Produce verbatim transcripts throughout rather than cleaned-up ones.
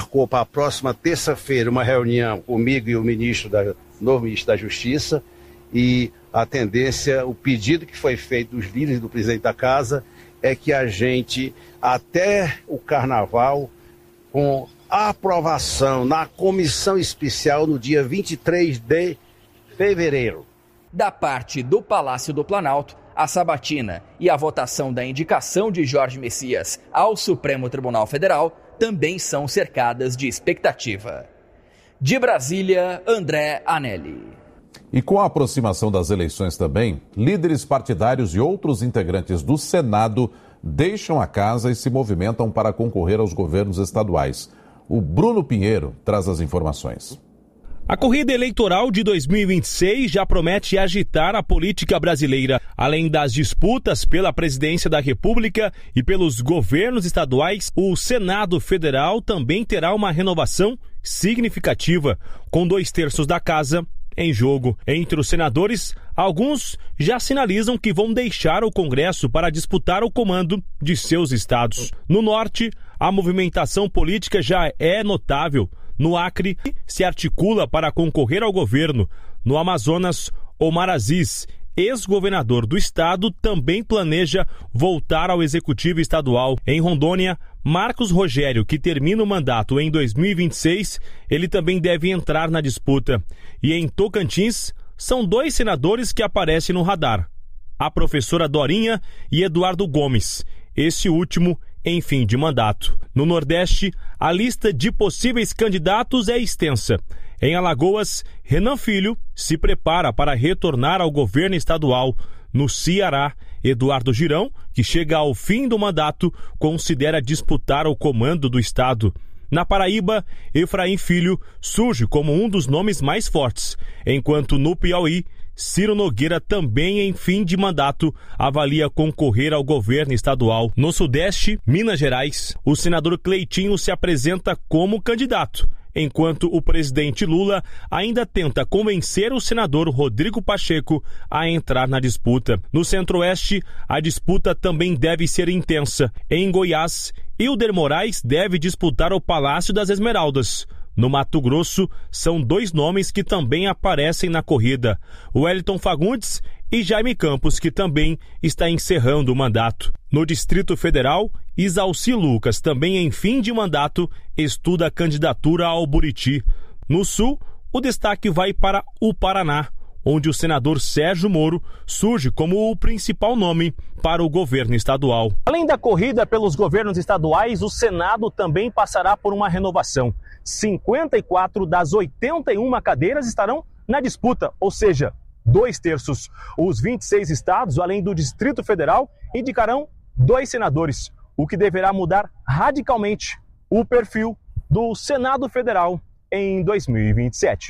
marcou para a próxima terça-feira uma reunião comigo e o ministro da, novo ministro da Justiça, e a tendência, o pedido que foi feito dos líderes do presidente da casa é que a gente, até o carnaval, com a aprovação na comissão especial no dia vinte e três de fevereiro. Da parte do Palácio do Planalto, a sabatina e a votação da indicação de Jorge Messias ao Supremo Tribunal Federal também são cercadas de expectativa. De Brasília, André Anelli. E com a aproximação das eleições também, líderes partidários e outros integrantes do Senado deixam a casa e se movimentam para concorrer aos governos estaduais. O Bruno Pinheiro traz as informações. A corrida eleitoral de dois mil e vinte e seis já promete agitar a política brasileira. Além das disputas pela presidência da República e pelos governos estaduais, o Senado Federal também terá uma renovação significativa, com dois terços da casa em jogo. Entre os senadores, alguns já sinalizam que vão deixar o Congresso para disputar o comando de seus estados. No norte, a movimentação política já é notável. No Acre, se articula para concorrer ao governo. No Amazonas, Omar Aziz, ex-governador do estado, também planeja voltar ao executivo estadual. Em Rondônia, Marcos Rogério, que termina o mandato em dois mil e vinte e seis, ele também deve entrar na disputa. E em Tocantins, são dois senadores que aparecem no radar: a professora Dorinha e Eduardo Gomes, esse último em fim de mandato. No Nordeste, a lista de possíveis candidatos é extensa. Em Alagoas, Renan Filho se prepara para retornar ao governo estadual. No Ceará, Eduardo Girão, que chega ao fim do mandato, considera disputar o comando do estado. Na Paraíba, Efraim Filho surge como um dos nomes mais fortes, enquanto no Piauí, Ciro Nogueira, também em fim de mandato, avalia concorrer ao governo estadual. No Sudeste, Minas Gerais, o senador Cleitinho se apresenta como candidato, enquanto o presidente Lula ainda tenta convencer o senador Rodrigo Pacheco a entrar na disputa. No Centro-Oeste, a disputa também deve ser intensa. Em Goiás, Hilder Moraes deve disputar o Palácio das Esmeraldas. No Mato Grosso, são dois nomes que também aparecem na corrida: Wellington Fagundes e Jaime Campos, que também está encerrando o mandato. No Distrito Federal, Isalci Lucas, também em fim de mandato, estuda a candidatura ao Buriti. No Sul, o destaque vai para o Paraná, onde o senador Sérgio Moro surge como o principal nome para o governo estadual. Além da corrida pelos governos estaduais, o Senado também passará por uma renovação. cinquenta e quatro das oitenta e uma cadeiras estarão na disputa, ou seja, dois terços. Os vinte e seis estados, além do Distrito Federal, indicarão dois senadores, o que deverá mudar radicalmente o perfil do Senado Federal em dois mil e vinte e sete.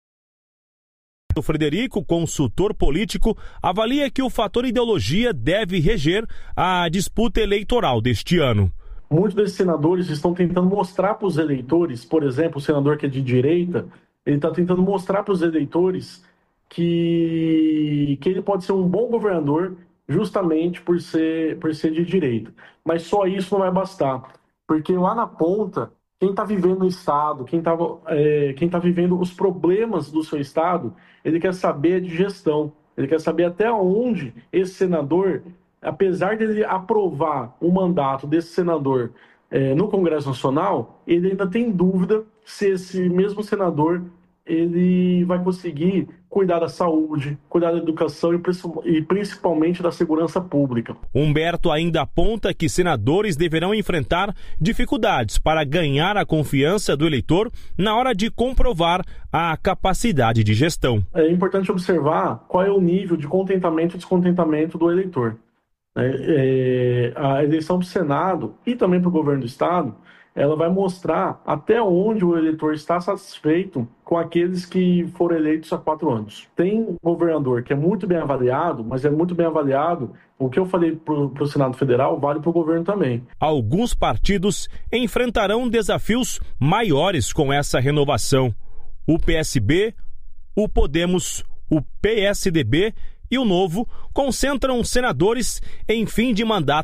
O Frederico, consultor político, avalia que o fator ideologia deve reger a disputa eleitoral deste ano. Muitos desses senadores estão tentando mostrar para os eleitores, por exemplo, o senador que é de direita, ele está tentando mostrar para os eleitores que, que ele pode ser um bom governador justamente por ser, por ser de direita. Mas só isso não vai bastar, porque lá na ponta, quem está vivendo o Estado, quem está é, quem tá vivendo os problemas do seu Estado, ele quer saber de gestão, ele quer saber até onde esse senador, apesar de ele aprovar o mandato desse senador é, no Congresso Nacional, ele ainda tem dúvida se esse mesmo senador ele vai conseguir cuidar da saúde, cuidar da educação e principalmente da segurança pública. Humberto ainda aponta que senadores deverão enfrentar dificuldades para ganhar a confiança do eleitor na hora de comprovar a capacidade de gestão. É importante observar qual é o nível de contentamento e descontentamento do eleitor. É, é, a eleição para o Senado e também para o governo do Estado, ela vai mostrar até onde o eleitor está satisfeito com aqueles que foram eleitos há quatro anos. Tem um governador que é muito bem avaliado, mas é muito bem avaliado. O que eu falei para o Senado Federal vale para o governo também. Alguns partidos enfrentarão desafios maiores com essa renovação. O P S B, o Podemos, o P S D B e o Novo concentram senadores em fim de mandato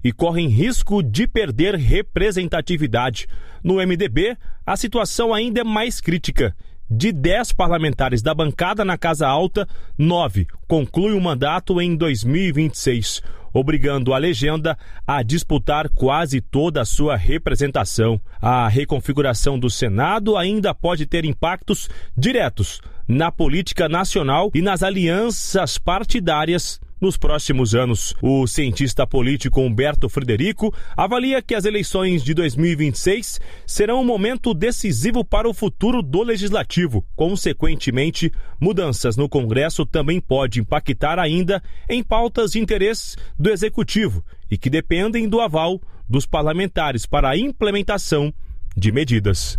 e correm risco de perder representatividade. No M D B, a situação ainda é mais crítica. De dez parlamentares da bancada na Casa Alta, nove concluem o mandato em dois mil e vinte e seis, obrigando a legenda a disputar quase toda a sua representação. A reconfiguração do Senado ainda pode ter impactos diretos na política nacional e nas alianças partidárias nos próximos anos. O cientista político Humberto Frederico avalia que as eleições de dois mil e vinte e seis serão um momento decisivo para o futuro do Legislativo. Consequentemente, mudanças no Congresso também podem impactar ainda em pautas de interesse do Executivo e que dependem do aval dos parlamentares para a implementação de medidas.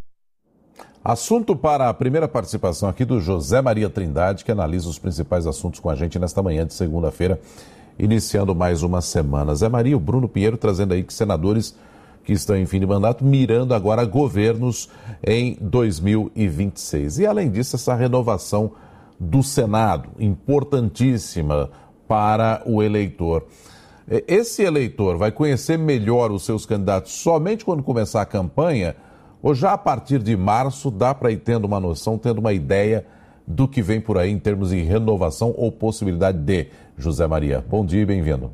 Assunto para a primeira participação aqui do José Maria Trindade, que analisa os principais assuntos com a gente nesta manhã de segunda-feira, iniciando mais uma semana. Zé Maria, o Bruno Pinheiro trazendo aí que senadores que estão em fim de mandato, mirando agora governos em dois mil e vinte e seis. E além disso, essa renovação do Senado, importantíssima para o eleitor. Esse eleitor vai conhecer melhor os seus candidatos somente quando começar a campanha, ou já a partir de março dá para ir tendo uma noção, tendo uma ideia do que vem por aí em termos de renovação ou possibilidade de? José Maria, bom dia e bem-vindo.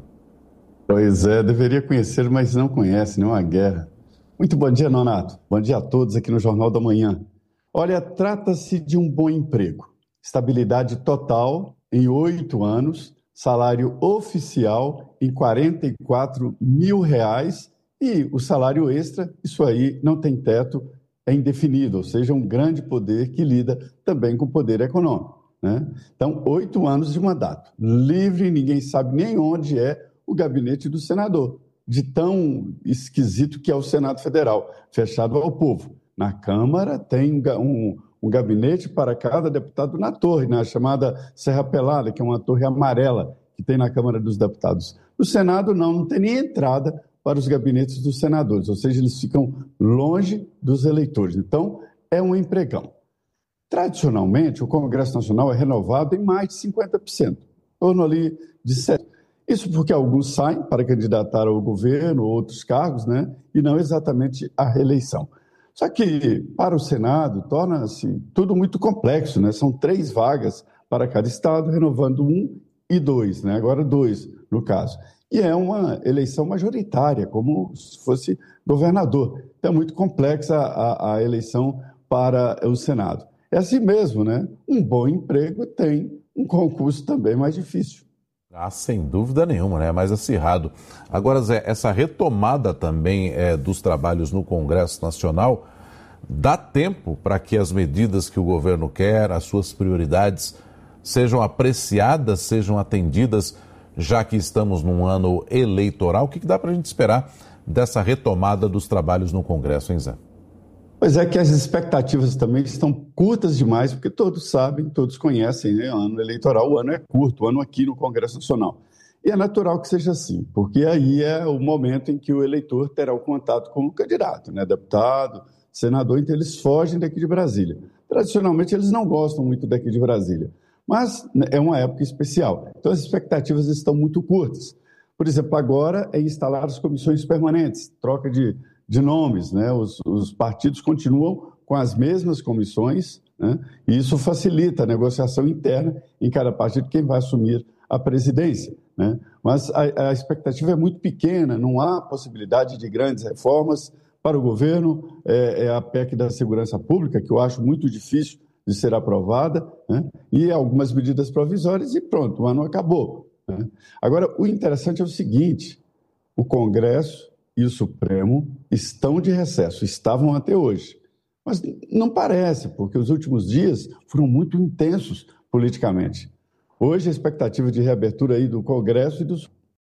Pois é, deveria conhecer, mas não conhece, não é uma guerra. Muito bom dia, Nonato. Bom dia a todos aqui no Jornal da Manhã. Olha, trata-se de um bom emprego. Estabilidade total em oito anos, salário oficial em quarenta e quatro mil reais e o salário extra, isso aí não tem teto, é indefinido, ou seja, um grande poder que lida também com o poder econômico, né? Então, oito anos de mandato, livre, ninguém sabe nem onde é o gabinete do senador, de tão esquisito que é o Senado Federal, fechado ao povo. Na Câmara tem um, um gabinete para cada deputado na torre, na chamada Serra Pelada, que é uma torre amarela que tem na Câmara dos Deputados. No Senado, não, não tem nem entrada para os gabinetes dos senadores, ou seja, eles ficam longe dos eleitores. Então, é um empregão. Tradicionalmente, o Congresso Nacional é renovado em mais de cinquenta por cento, em torno ali de sete por cento. Isso porque alguns saem para candidatar ao governo, outros cargos, né? E não exatamente a reeleição. Só que, para o Senado, torna-se tudo muito complexo, né? São três vagas para cada estado, renovando um e dois, né? Agora dois, no caso. E é uma eleição majoritária, como se fosse governador. Então é muito complexa a, a eleição para o Senado. É assim mesmo, né? Um bom emprego tem um concurso também mais difícil. Ah, sem dúvida nenhuma, né? É mais acirrado. Agora, Zé, essa retomada também é, dos trabalhos no Congresso Nacional, dá tempo para que as medidas que o governo quer, as suas prioridades, sejam apreciadas, sejam atendidas, já que estamos num ano eleitoral? O que dá para a gente esperar dessa retomada dos trabalhos no Congresso, hein, Zé? Pois é que as expectativas também estão curtas demais, porque todos sabem, todos conhecem, né? O ano eleitoral, o ano é curto, o ano aqui no Congresso Nacional. E é natural que seja assim, porque aí é o momento em que o eleitor terá o contato com o candidato, né? Deputado, senador, então eles fogem daqui de Brasília. Tradicionalmente, eles não gostam muito daqui de Brasília. Mas é uma época especial. Então, as expectativas estão muito curtas. Por exemplo, agora é instalar as comissões permanentes, troca de, de nomes, né? Os, os partidos continuam com as mesmas comissões, né? E isso facilita a negociação interna em cada partido quem vai assumir a presidência, né? Mas a, a expectativa é muito pequena, não há possibilidade de grandes reformas para o governo. É, é a P E C da Segurança Pública, que eu acho muito difícil de ser aprovada, né? E algumas medidas provisórias e pronto, o ano acabou, né? Agora, o interessante é o seguinte, o Congresso e o Supremo estão de recesso, estavam até hoje, mas não parece, porque os últimos dias foram muito intensos politicamente. Hoje, a expectativa de reabertura aí do Congresso e do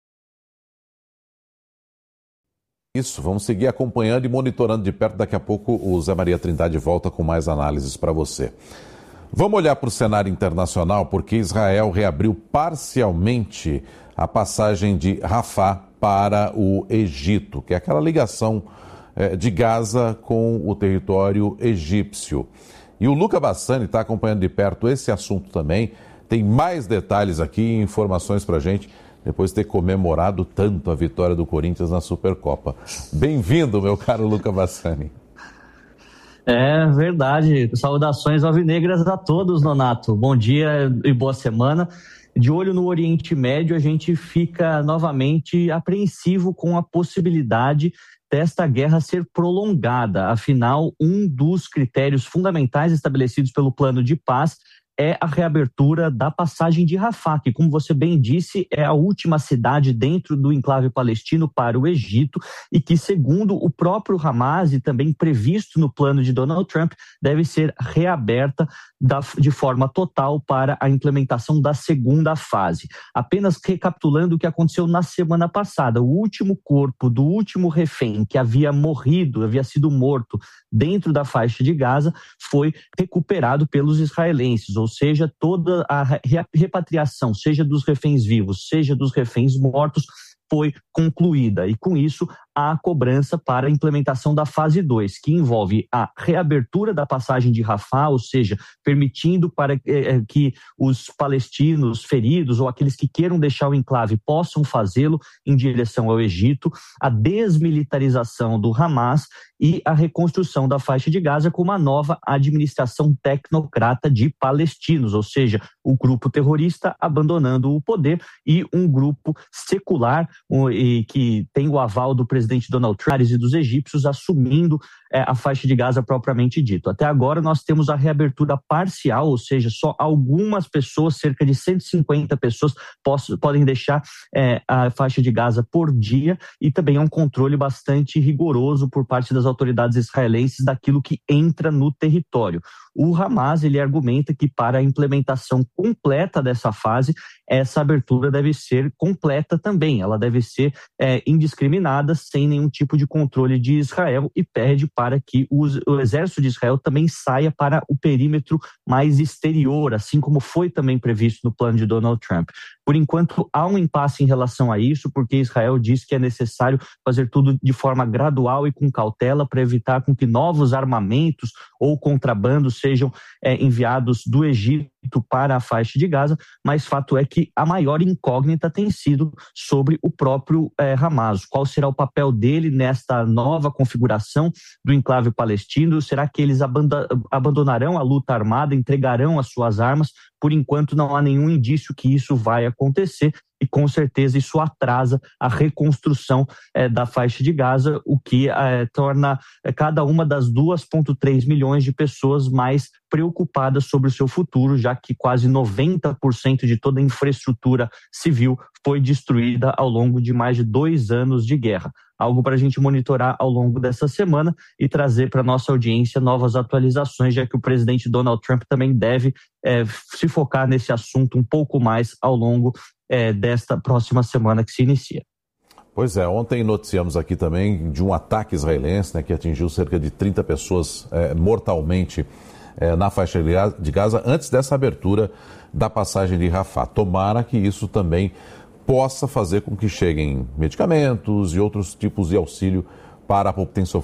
Isso, vamos seguir acompanhando e monitorando de perto. Daqui a pouco o Zé Maria Trindade volta com mais análises para você. Vamos olhar para o cenário internacional, porque Israel reabriu parcialmente a passagem de Rafah para o Egito, que é aquela ligação eh, de Gaza com o território egípcio. E o Luca Bassani está acompanhando de perto esse assunto também. Tem mais detalhes aqui e informações para a gente depois de ter comemorado tanto a vitória do Corinthians na Supercopa. Bem-vindo, meu caro Luca Bassani. É verdade. Saudações alvinegras a todos, Nonato. Bom dia e boa semana. De olho no Oriente Médio, a gente fica novamente apreensivo com a possibilidade desta guerra ser prolongada. Afinal, um dos critérios fundamentais estabelecidos pelo plano de paz é a reabertura da passagem de Rafah, que, como você bem disse, é a última cidade dentro do enclave palestino para o Egito e que, segundo o próprio Hamas e também previsto no plano de Donald Trump, deve ser reaberta da, de forma total para a implementação da segunda fase. Apenas recapitulando o que aconteceu na semana passada, o último corpo do último refém que havia morrido, havia sido morto dentro da faixa de Gaza, foi recuperado pelos israelenses, ou seja, toda a repatriação, seja dos reféns vivos, seja dos reféns mortos, foi concluída. E com isso, há a cobrança para a implementação da fase dois, que envolve a reabertura da passagem de Rafah, ou seja, permitindo para eh, que os palestinos feridos ou aqueles que queiram deixar o enclave possam fazê-lo em direção ao Egito, a desmilitarização do Hamas e a reconstrução da faixa de Gaza com uma nova administração tecnocrata de palestinos, ou seja, o grupo terrorista abandonando o poder e um grupo secular um, e que tem o aval do presidente Donald Trump e dos egípcios assumindo é, a faixa de Gaza propriamente dito. Até agora nós temos a reabertura parcial, ou seja, só algumas pessoas, cerca de cento e cinquenta pessoas poss- podem deixar é, a faixa de Gaza por dia e também é um controle bastante rigoroso por parte das autoridades israelenses daquilo que entra no território. O Hamas, ele argumenta que para a implementação completa dessa fase, essa abertura deve ser completa também, ela deve ser é, indiscriminada, sem nenhum tipo de controle de Israel e pede para que o, o exército de Israel também saia para o perímetro mais exterior, assim como foi também previsto no plano de Donald Trump. Por enquanto, há um impasse em relação a isso, porque Israel diz que é necessário fazer tudo de forma gradual e com cautela para evitar com que novos armamentos ou contrabandos sejam é, enviados do Egito para a faixa de Gaza, mas fato é que a maior incógnita tem sido sobre o próprio é, Hamas. Qual será o papel dele nesta nova configuração do enclave palestino? Será que eles abandonarão a luta armada, entregarão as suas armas? Por enquanto não há nenhum indício que isso vai acontecer e com certeza isso atrasa a reconstrução eh, da faixa de Gaza, o que eh, torna eh, cada uma das duas vírgula três milhões de pessoas mais preocupadas sobre o seu futuro, já que quase noventa por cento de toda a infraestrutura civil foi destruída ao longo de mais de dois anos de guerra. Algo para a gente monitorar ao longo dessa semana e trazer para a nossa audiência novas atualizações, já que o presidente Donald Trump também deve é, se focar nesse assunto um pouco mais ao longo é, desta próxima semana que se inicia. Pois é, ontem noticiamos aqui também de um ataque israelense, né, que atingiu cerca de trinta pessoas é, mortalmente é, na faixa de Gaza antes dessa abertura da passagem de Rafah. Tomara que isso também possa fazer com que cheguem medicamentos e outros tipos de auxílio para a população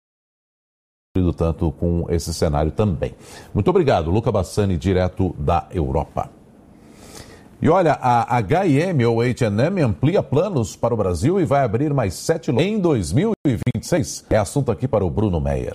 sofrido tanto com esse cenário também. Muito obrigado, Luca Bassani, direto da Europa. E olha, a H e M ou H e M amplia planos para o Brasil e vai abrir mais sete lojas em dois mil e vinte e seis. É assunto aqui para o Bruno Meyer.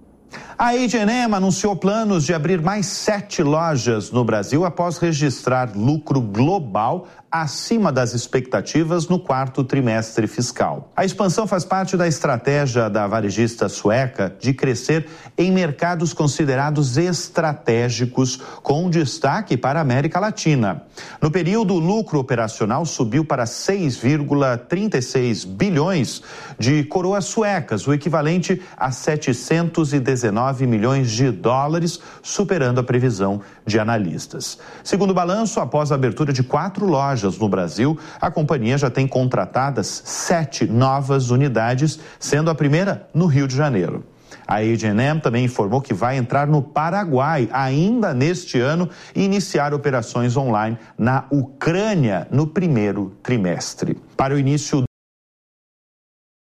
A H e M anunciou planos de abrir mais sete lojas no Brasil após registrar lucro global acima das expectativas no quarto trimestre fiscal. A expansão faz parte da estratégia da varejista sueca de crescer em mercados considerados estratégicos, com destaque para a América Latina. No período, o lucro operacional subiu para seis vírgula trinta e seis bilhões de coroas suecas, o equivalente a setecentos e dezenove milhões de dólares, superando a previsão de analistas. Segundo o balanço, após a abertura de quatro lojas no Brasil, a companhia já tem contratadas sete novas unidades, sendo a primeira no Rio de Janeiro. A H e M também informou que vai entrar no Paraguai ainda neste ano e iniciar operações online na Ucrânia no primeiro trimestre. Para o início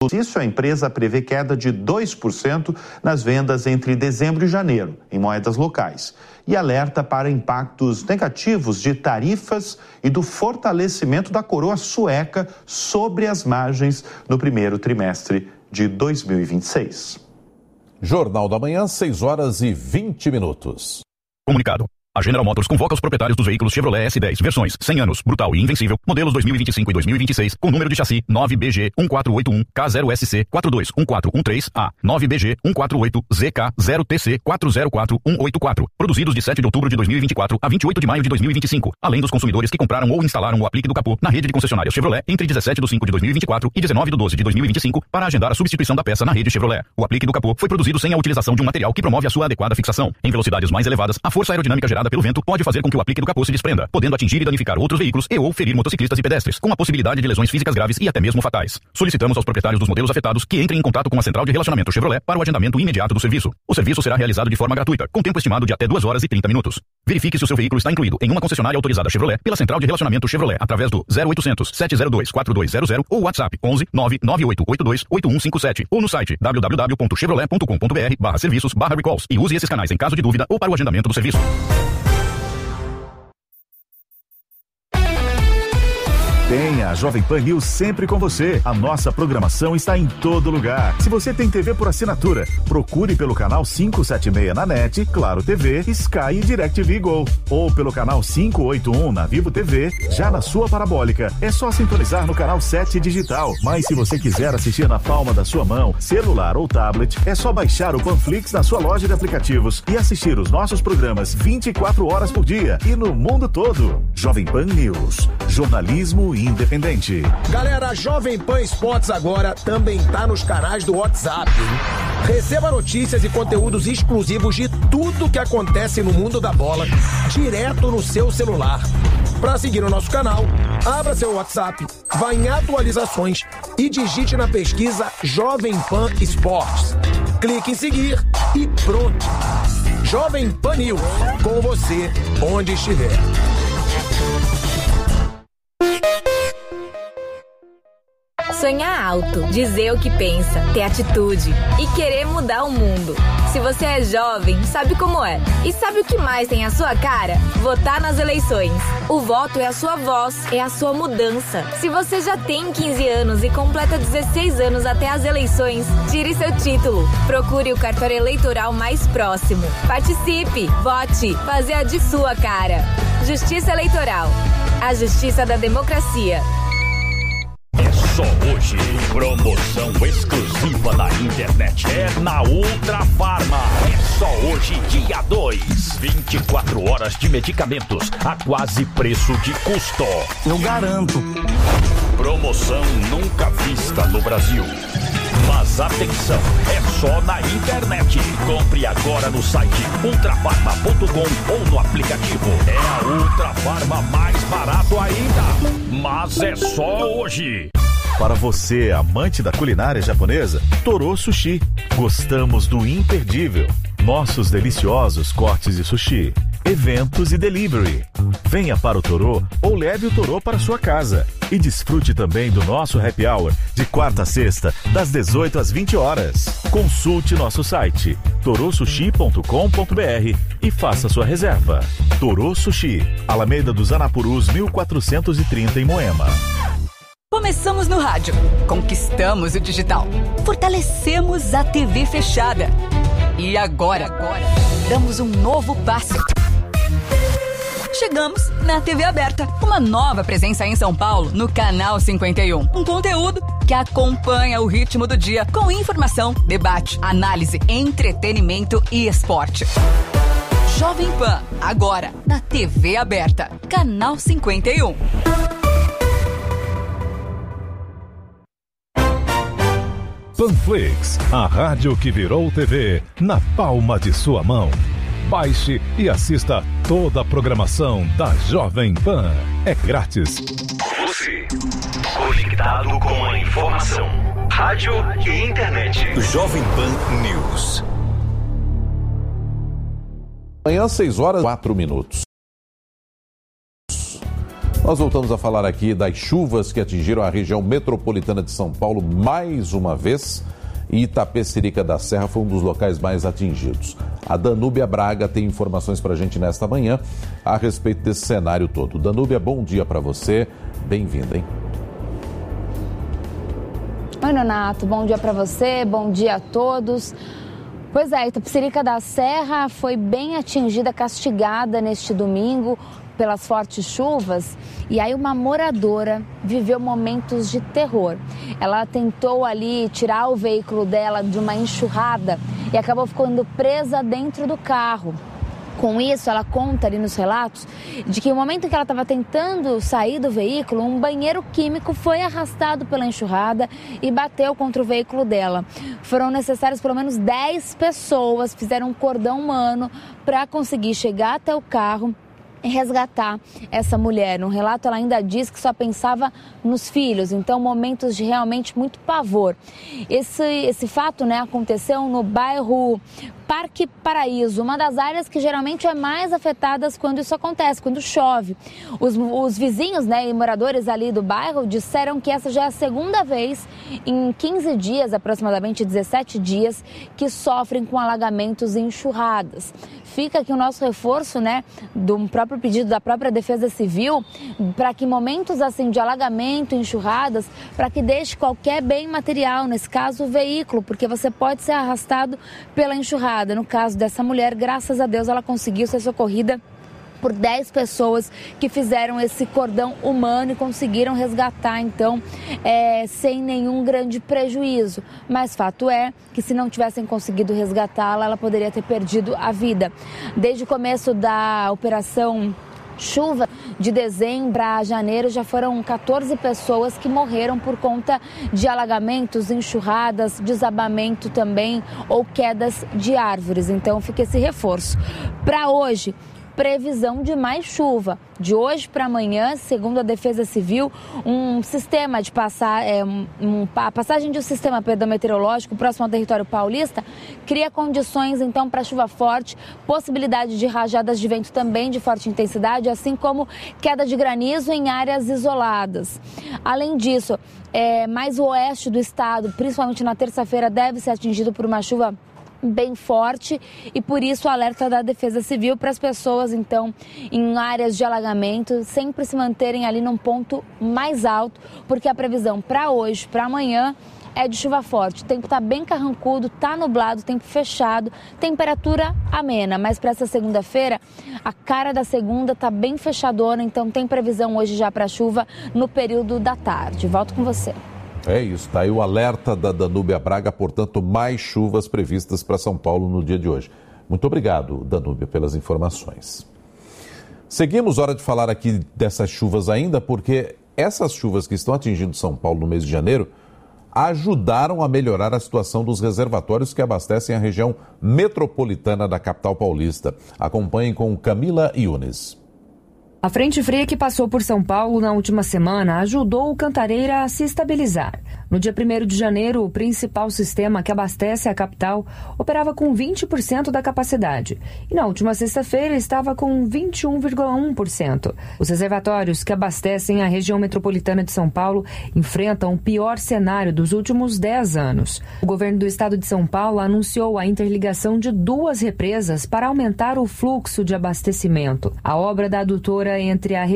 Isso, a empresa prevê queda de dois por cento nas vendas entre dezembro e janeiro, em moedas locais, e alerta para impactos negativos de tarifas e do fortalecimento da coroa sueca sobre as margens no primeiro trimestre de dois mil e vinte e seis. Jornal da Manhã, seis horas e vinte minutos. Comunicado. A General Motors convoca os proprietários dos veículos Chevrolet S dez, versões cem anos, brutal e invencível, modelos dois mil e vinte e cinco e dois mil e vinte e seis, com número de chassi nove B G um quatro oito um K zero S C quatro dois um quatro um três A, nove B G um quatro oito Z K zero T C quatro zero quatro um oito quatro, produzidos de sete de outubro de dois mil e vinte e quatro a vinte e oito de maio de dois mil e vinte e cinco, além dos consumidores que compraram ou instalaram o aplique do capô na rede de concessionárias Chevrolet entre dezessete de cinco de dois mil e vinte e quatro e dezenove de doze de dois mil e vinte e cinco para agendar a substituição da peça na rede Chevrolet. O aplique do capô foi produzido sem a utilização de um material que promove a sua adequada fixação. Em velocidades mais elevadas, a força aerodinâmica gerada pelo vento pode fazer com que o aplique do capô se desprenda, podendo atingir e danificar outros veículos e ou ferir motociclistas e pedestres, com a possibilidade de lesões físicas graves e até mesmo fatais. Solicitamos aos proprietários dos modelos afetados que entrem em contato com a central de relacionamento Chevrolet para o agendamento imediato do serviço. O serviço será realizado de forma gratuita, com tempo estimado de até duas horas e trinta minutos. Verifique se o seu veículo está incluído em uma concessionária autorizada Chevrolet pela central de relacionamento Chevrolet através do zero oitocentos, sete zero dois, quatro dois zero zero ou WhatsApp onze nove nove oito oito dois oito um cinco sete ou no site w w w ponto chevrolet ponto com ponto b r barra serviços barra recalls e use esses canais em caso de dúvida ou para o agendamento do serviço. Tenha a Jovem Pan News sempre com você. A nossa programação está em todo lugar. Se você tem T V por assinatura, procure pelo canal quinhentos e setenta e seis na NET, Claro T V, Sky e DirecTV Go. Ou pelo canal quinhentos e oitenta e um na Vivo T V, já na sua parabólica. É só sintonizar no canal sete digital. Mas se você quiser assistir na palma da sua mão, celular ou tablet, é só baixar o Panflix na sua loja de aplicativos e assistir os nossos programas vinte e quatro horas por dia e no mundo todo. Jovem Pan News. Jornalismo independente. Galera, a Jovem Pan Esportes agora também tá nos canais do WhatsApp. Receba notícias e conteúdos exclusivos de tudo que acontece no mundo da bola, direto no seu celular. Para seguir o nosso canal, abra seu WhatsApp, vá em atualizações e digite na pesquisa Jovem Pan Esportes. Clique em seguir e pronto. Jovem Pan News, com você onde estiver. Sonhar alto, dizer o que pensa, ter atitude e querer mudar o mundo. Se você é jovem, sabe como é. E sabe o que mais tem a sua cara? Votar nas eleições. O voto é a sua voz, é a sua mudança. Se você já tem quinze anos e completa dezesseis anos até as eleições, tire seu título. Procure o cartório eleitoral mais próximo. Participe, vote, fazer a de sua cara. Justiça Eleitoral. A justiça da democracia. Só hoje, promoção exclusiva na internet. É na Ultra Farma. É só hoje, dia dois. vinte e quatro horas de medicamentos a quase preço de custo. Eu garanto. Promoção nunca vista no Brasil. Mas atenção, é só na internet. Compre agora no site ultrafarma ponto com ou no aplicativo. É a Ultra Farma mais barato ainda. Mas é só hoje. Para você, amante da culinária japonesa, Toro Sushi. Gostamos do imperdível. Nossos deliciosos cortes de sushi, eventos e delivery. Venha para o Toro ou leve o Toro para sua casa. E desfrute também do nosso happy hour de quarta a sexta, das dezoito às vinte horas. Consulte nosso site toro sushi ponto com ponto b r e faça sua reserva. Toro Sushi, Alameda dos Anapurus mil quatrocentos e trinta em Moema. Começamos no rádio, conquistamos o digital, fortalecemos a T V fechada. E agora, agora, damos um novo passo. Chegamos na T V aberta, uma nova presença em São Paulo, no Canal cinquenta e um. Um conteúdo que acompanha o ritmo do dia, com informação, debate, análise, entretenimento e esporte. Jovem Pan, agora, na T V aberta, Canal cinquenta e um. Panflix, a rádio que virou T V na palma de sua mão. Baixe e assista toda a programação da Jovem Pan. É grátis. Você, conectado com a informação, rádio e internet. Jovem Pan News. Amanhã, seis horas, quatro minutos. Nós voltamos a falar aqui das chuvas que atingiram a região metropolitana de São Paulo mais uma vez. E Itapecerica da Serra foi um dos locais mais atingidos. A Danúbia Braga tem informações para a gente nesta manhã a respeito desse cenário todo. Danúbia, bom dia para você. Bem-vinda, hein? Oi, Nonato. Bom dia para você, bom dia a todos. Pois é, Itapecerica da Serra foi bem atingida, castigada neste domingo pelas fortes chuvas, e aí uma moradora viveu momentos de terror. Ela tentou ali tirar o veículo dela de uma enxurrada e acabou ficando presa dentro do carro. Com isso, ela conta ali nos relatos de que no momento em que ela estava tentando sair do veículo, um banheiro químico foi arrastado pela enxurrada e bateu contra o veículo dela. Foram necessárias pelo menos dez pessoas, fizeram um cordão humano para conseguir chegar até o carro e resgatar essa mulher. No relato, ela ainda diz que só pensava nos filhos, então momentos de realmente muito pavor. Esse, esse fato, né, aconteceu no bairro Parque Paraíso, uma das áreas que geralmente é mais afetadas quando isso acontece, quando chove. Os, os vizinhos, né, e moradores ali do bairro disseram que essa já é a segunda vez em quinze dias, aproximadamente dezessete dias, que sofrem com alagamentos e enxurradas. Fica aqui o nosso reforço, né, do próprio pedido da própria Defesa Civil, para que momentos assim de alagamento, enxurradas, para que deixe qualquer bem material, nesse caso o veículo, porque você pode ser arrastado pela enxurrada. No caso dessa mulher, graças a Deus, ela conseguiu ser socorrida por dez pessoas que fizeram esse cordão humano e conseguiram resgatar, então, é, sem nenhum grande prejuízo. Mas fato é que se não tivessem conseguido resgatá-la, ela poderia ter perdido a vida. Desde o começo da operação Chuva, de dezembro a janeiro, já foram quatorze pessoas que morreram por conta de alagamentos, enxurradas, desabamento também ou quedas de árvores. Então fica esse reforço. Para hoje, previsão de mais chuva. De hoje para amanhã, segundo a Defesa Civil, um sistema de passar, é, um, a passagem de um sistema meteorológico próximo ao território paulista cria condições então para chuva forte, possibilidade de rajadas de vento também de forte intensidade, assim como queda de granizo em áreas isoladas. Além disso, é, mais o oeste do estado, principalmente na terça-feira, deve ser atingido por uma chuva bem forte e por isso o alerta da Defesa Civil para as pessoas então em áreas de alagamento sempre se manterem ali num ponto mais alto, porque a previsão para hoje, para amanhã é de chuva forte. O tempo está bem carrancudo, está nublado, tempo fechado, temperatura amena, mas para essa segunda-feira a cara da segunda está bem fechadona, então tem previsão hoje já para chuva no período da tarde. Volto com você. É isso, tá aí o alerta da Danúbia Braga, portanto, mais chuvas previstas para São Paulo no dia de hoje. Muito obrigado, Danúbia, pelas informações. Seguimos, hora de falar aqui dessas chuvas ainda, porque essas chuvas que estão atingindo São Paulo no mês de janeiro ajudaram a melhorar a situação dos reservatórios que abastecem a região metropolitana da capital paulista. Acompanhem com Camila Yunes. A frente fria que passou por São Paulo na última semana ajudou o Cantareira a se estabilizar. No dia primeiro de janeiro, o principal sistema que abastece a capital operava com vinte por cento da capacidade. E na última sexta-feira estava com vinte e um vírgula um por cento. Os reservatórios que abastecem a região metropolitana de São Paulo enfrentam o pior cenário dos últimos dez anos. O governo do estado de São Paulo anunciou a interligação de duas represas para aumentar o fluxo de abastecimento. A obra da adutora entre a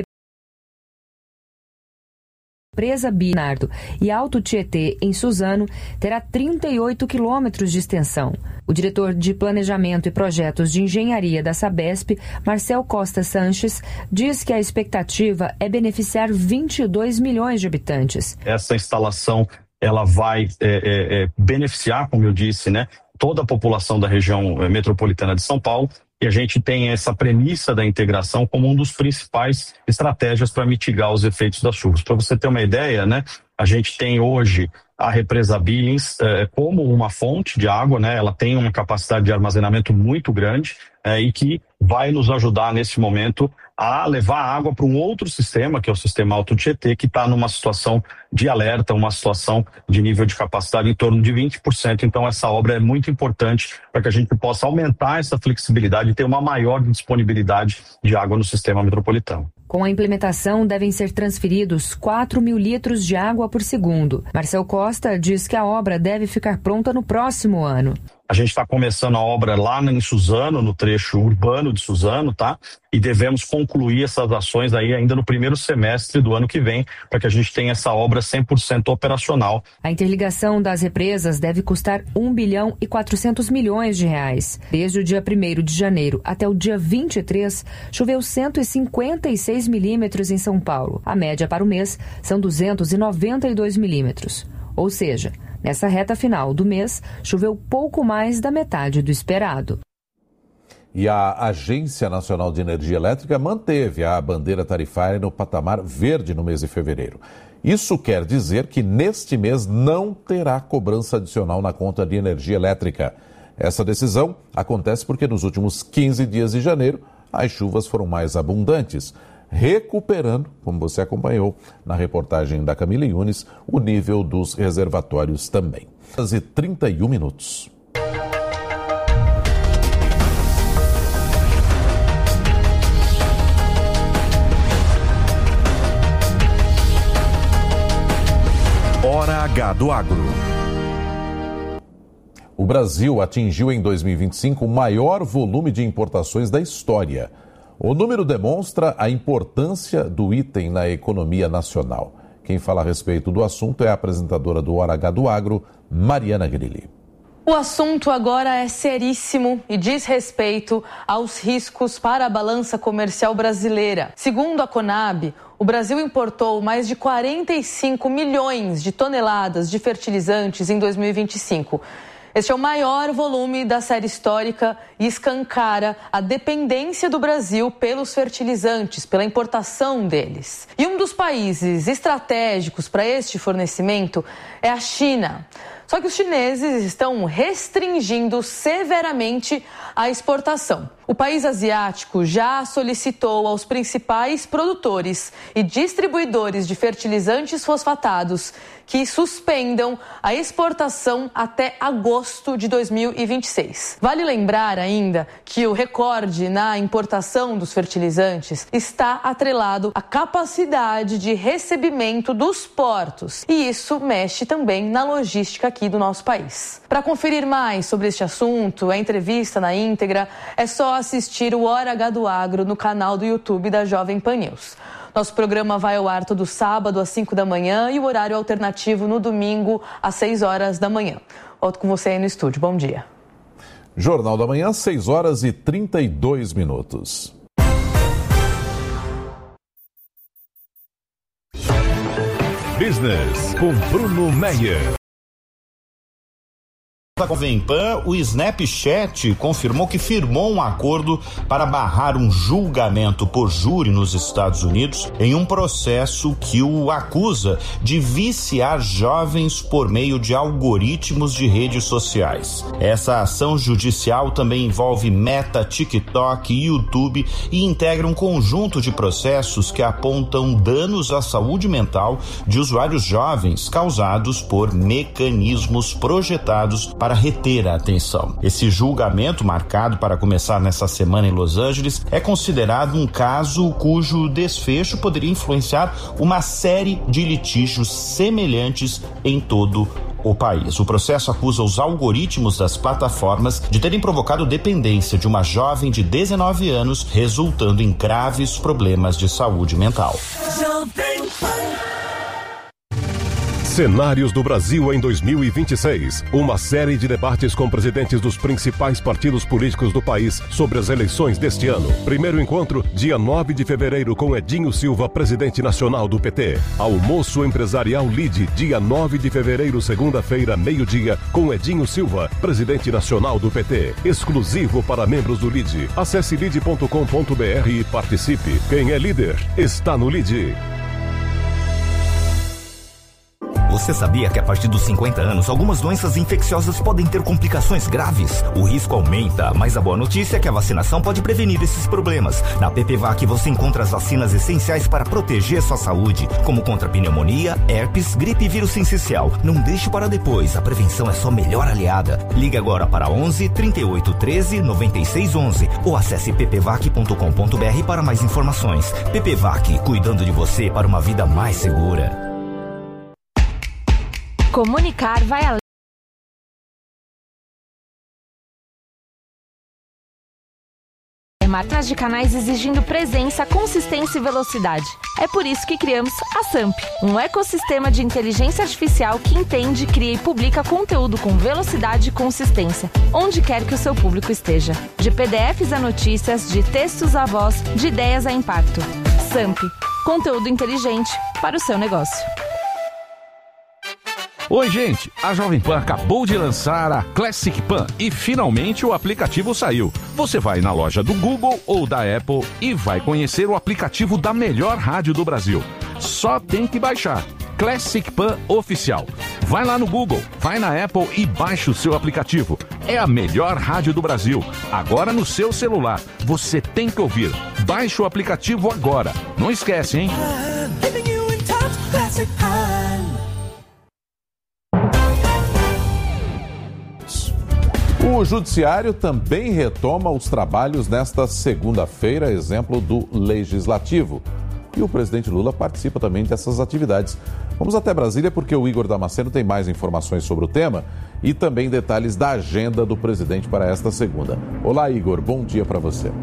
represa Binardo e Alto Tietê, em Suzano, terá trinta e oito quilômetros de extensão. O diretor de Planejamento e Projetos de Engenharia da Sabesp, Marcel Costa Sanches, diz que a expectativa é beneficiar vinte e dois milhões de habitantes. Essa instalação ela vai é, é, é, beneficiar, como eu disse, né, toda a população da região metropolitana de São Paulo. E a gente tem essa premissa da integração como um dos principais estratégias para mitigar os efeitos das chuvas. Para você ter uma ideia, né, a gente tem hoje a represa Billings eh, como uma fonte de água, né, ela tem uma capacidade de armazenamento muito grande eh, e que vai nos ajudar nesse momento a levar água para um outro sistema, que é o sistema Alto Tietê, que está numa situação de alerta, uma situação de nível de capacidade em torno de vinte por cento. Então essa obra é muito importante para que a gente possa aumentar essa flexibilidade e ter uma maior disponibilidade de água no sistema metropolitano. Com a implementação, devem ser transferidos quatro mil litros de água por segundo. Marcel Costa diz que a obra deve ficar pronta no próximo ano. A gente está começando a obra lá em Suzano, no trecho urbano de Suzano, tá? E devemos concluir essas ações aí ainda no primeiro semestre do ano que vem, para que a gente tenha essa obra cem por cento operacional. A interligação das represas deve custar um bilhão e quatrocentos milhões de reais. Desde o dia primeiro de janeiro até o dia vinte e três, choveu cento e cinquenta e seis milímetros em São Paulo. A média para o mês são duzentos e noventa e dois milímetros. Ou seja, nessa reta final do mês, choveu pouco mais da metade do esperado. E a Agência Nacional de Energia Elétrica manteve a bandeira tarifária no patamar verde no mês de fevereiro. Isso quer dizer que neste mês não terá cobrança adicional na conta de energia elétrica. Essa decisão acontece porque nos últimos quinze dias de janeiro as chuvas foram mais abundantes, recuperando, como você acompanhou na reportagem da Camila Yunes, o nível dos reservatórios também. e trinta e um minutos. Hora H do Agro. O Brasil atingiu em dois mil e vinte e cinco o maior volume de importações da história. O número demonstra a importância do item na economia nacional. Quem fala a respeito do assunto é a apresentadora do Hora H do Agro, Mariana Grilli. O assunto agora é seríssimo e diz respeito aos riscos para a balança comercial brasileira. Segundo a Conab, o Brasil importou mais de quarenta e cinco milhões de toneladas de fertilizantes em dois mil e vinte e cinco. Este é o maior volume da série histórica e escancara a dependência do Brasil pelos fertilizantes, pela importação deles. E um dos países estratégicos para este fornecimento é a China. Só que os chineses estão restringindo severamente a exportação. O país asiático já solicitou aos principais produtores e distribuidores de fertilizantes fosfatados que suspendam a exportação até agosto de dois mil e vinte e seis. Vale lembrar ainda que o recorde na importação dos fertilizantes está atrelado à capacidade de recebimento dos portos. E isso mexe também na logística aqui do nosso país. Para conferir mais sobre este assunto, a entrevista na íntegra, é só assistir o Hora H do Agro no canal do YouTube da Jovem Pan News. Nosso programa vai ao ar todo sábado às cinco da manhã e o horário alternativo no domingo às seis horas da manhã. Volto com você aí no estúdio. Bom dia. Jornal da Manhã, seis horas e trinta e dois minutos. Business com Bruno Meyer. Da Jovem Pan, o Snapchat confirmou que firmou um acordo para barrar um julgamento por júri nos Estados Unidos em um processo que o acusa de viciar jovens por meio de algoritmos de redes sociais. Essa ação judicial também envolve Meta, TikTok e YouTube e integra um conjunto de processos que apontam danos à saúde mental de usuários jovens causados por mecanismos projetados para reter a atenção. Esse julgamento, marcado para começar nessa semana em Los Angeles, é considerado um caso cujo desfecho poderia influenciar uma série de litígios semelhantes em todo o país. O processo acusa os algoritmos das plataformas de terem provocado dependência de uma jovem de dezenove anos, resultando em graves problemas de saúde mental. Cenários do Brasil em dois mil e vinte e seis. Uma série de debates com presidentes dos principais partidos políticos do país sobre as eleições deste ano. Primeiro encontro, dia nove de fevereiro, com Edinho Silva, presidente nacional do P T. Almoço empresarial Lide, dia nove de fevereiro, segunda-feira, meio-dia, com Edinho Silva, presidente nacional do P T. Exclusivo para membros do Lide. Acesse lide ponto com ponto br e participe. Quem é líder está no Lide. Você sabia que a partir dos cinquenta anos, algumas doenças infecciosas podem ter complicações graves? O risco aumenta, mas a boa notícia é que a vacinação pode prevenir esses problemas. Na P P V A C você encontra as vacinas essenciais para proteger sua saúde, como contra pneumonia, herpes, gripe e vírus sincicial. Não deixe para depois, a prevenção é sua melhor aliada. Ligue agora para onze, trinta e oito, treze, noventa e seis, onze ou acesse p p vac ponto com ponto b r para mais informações. P P V A C, cuidando de você para uma vida mais segura. Comunicar vai além. Máquinas de canais exigindo presença, consistência e velocidade. É por isso que criamos a Samp, um ecossistema de inteligência artificial que entende, cria e publica conteúdo com velocidade e consistência, onde quer que o seu público esteja. De P D Fs a notícias, de textos a voz, de ideias a impacto. Samp, conteúdo inteligente para o seu negócio. Oi, gente! A Jovem Pan acabou de lançar a Classic Pan e finalmente o aplicativo saiu. Você vai na loja do Google ou da Apple e vai conhecer o aplicativo da melhor rádio do Brasil. Só tem que baixar. Classic Pan Oficial. Vai lá no Google, vai na Apple e baixa o seu aplicativo. É a melhor rádio do Brasil. Agora no seu celular. Você tem que ouvir. Baixe o aplicativo agora. Não esquece, hein? O Judiciário também retoma os trabalhos nesta segunda-feira, exemplo do Legislativo. E o presidente Lula participa também dessas atividades. Vamos até Brasília porque o Igor Damasceno tem mais informações sobre o tema e também detalhes da agenda do presidente para esta segunda. Olá, Igor, bom dia para você.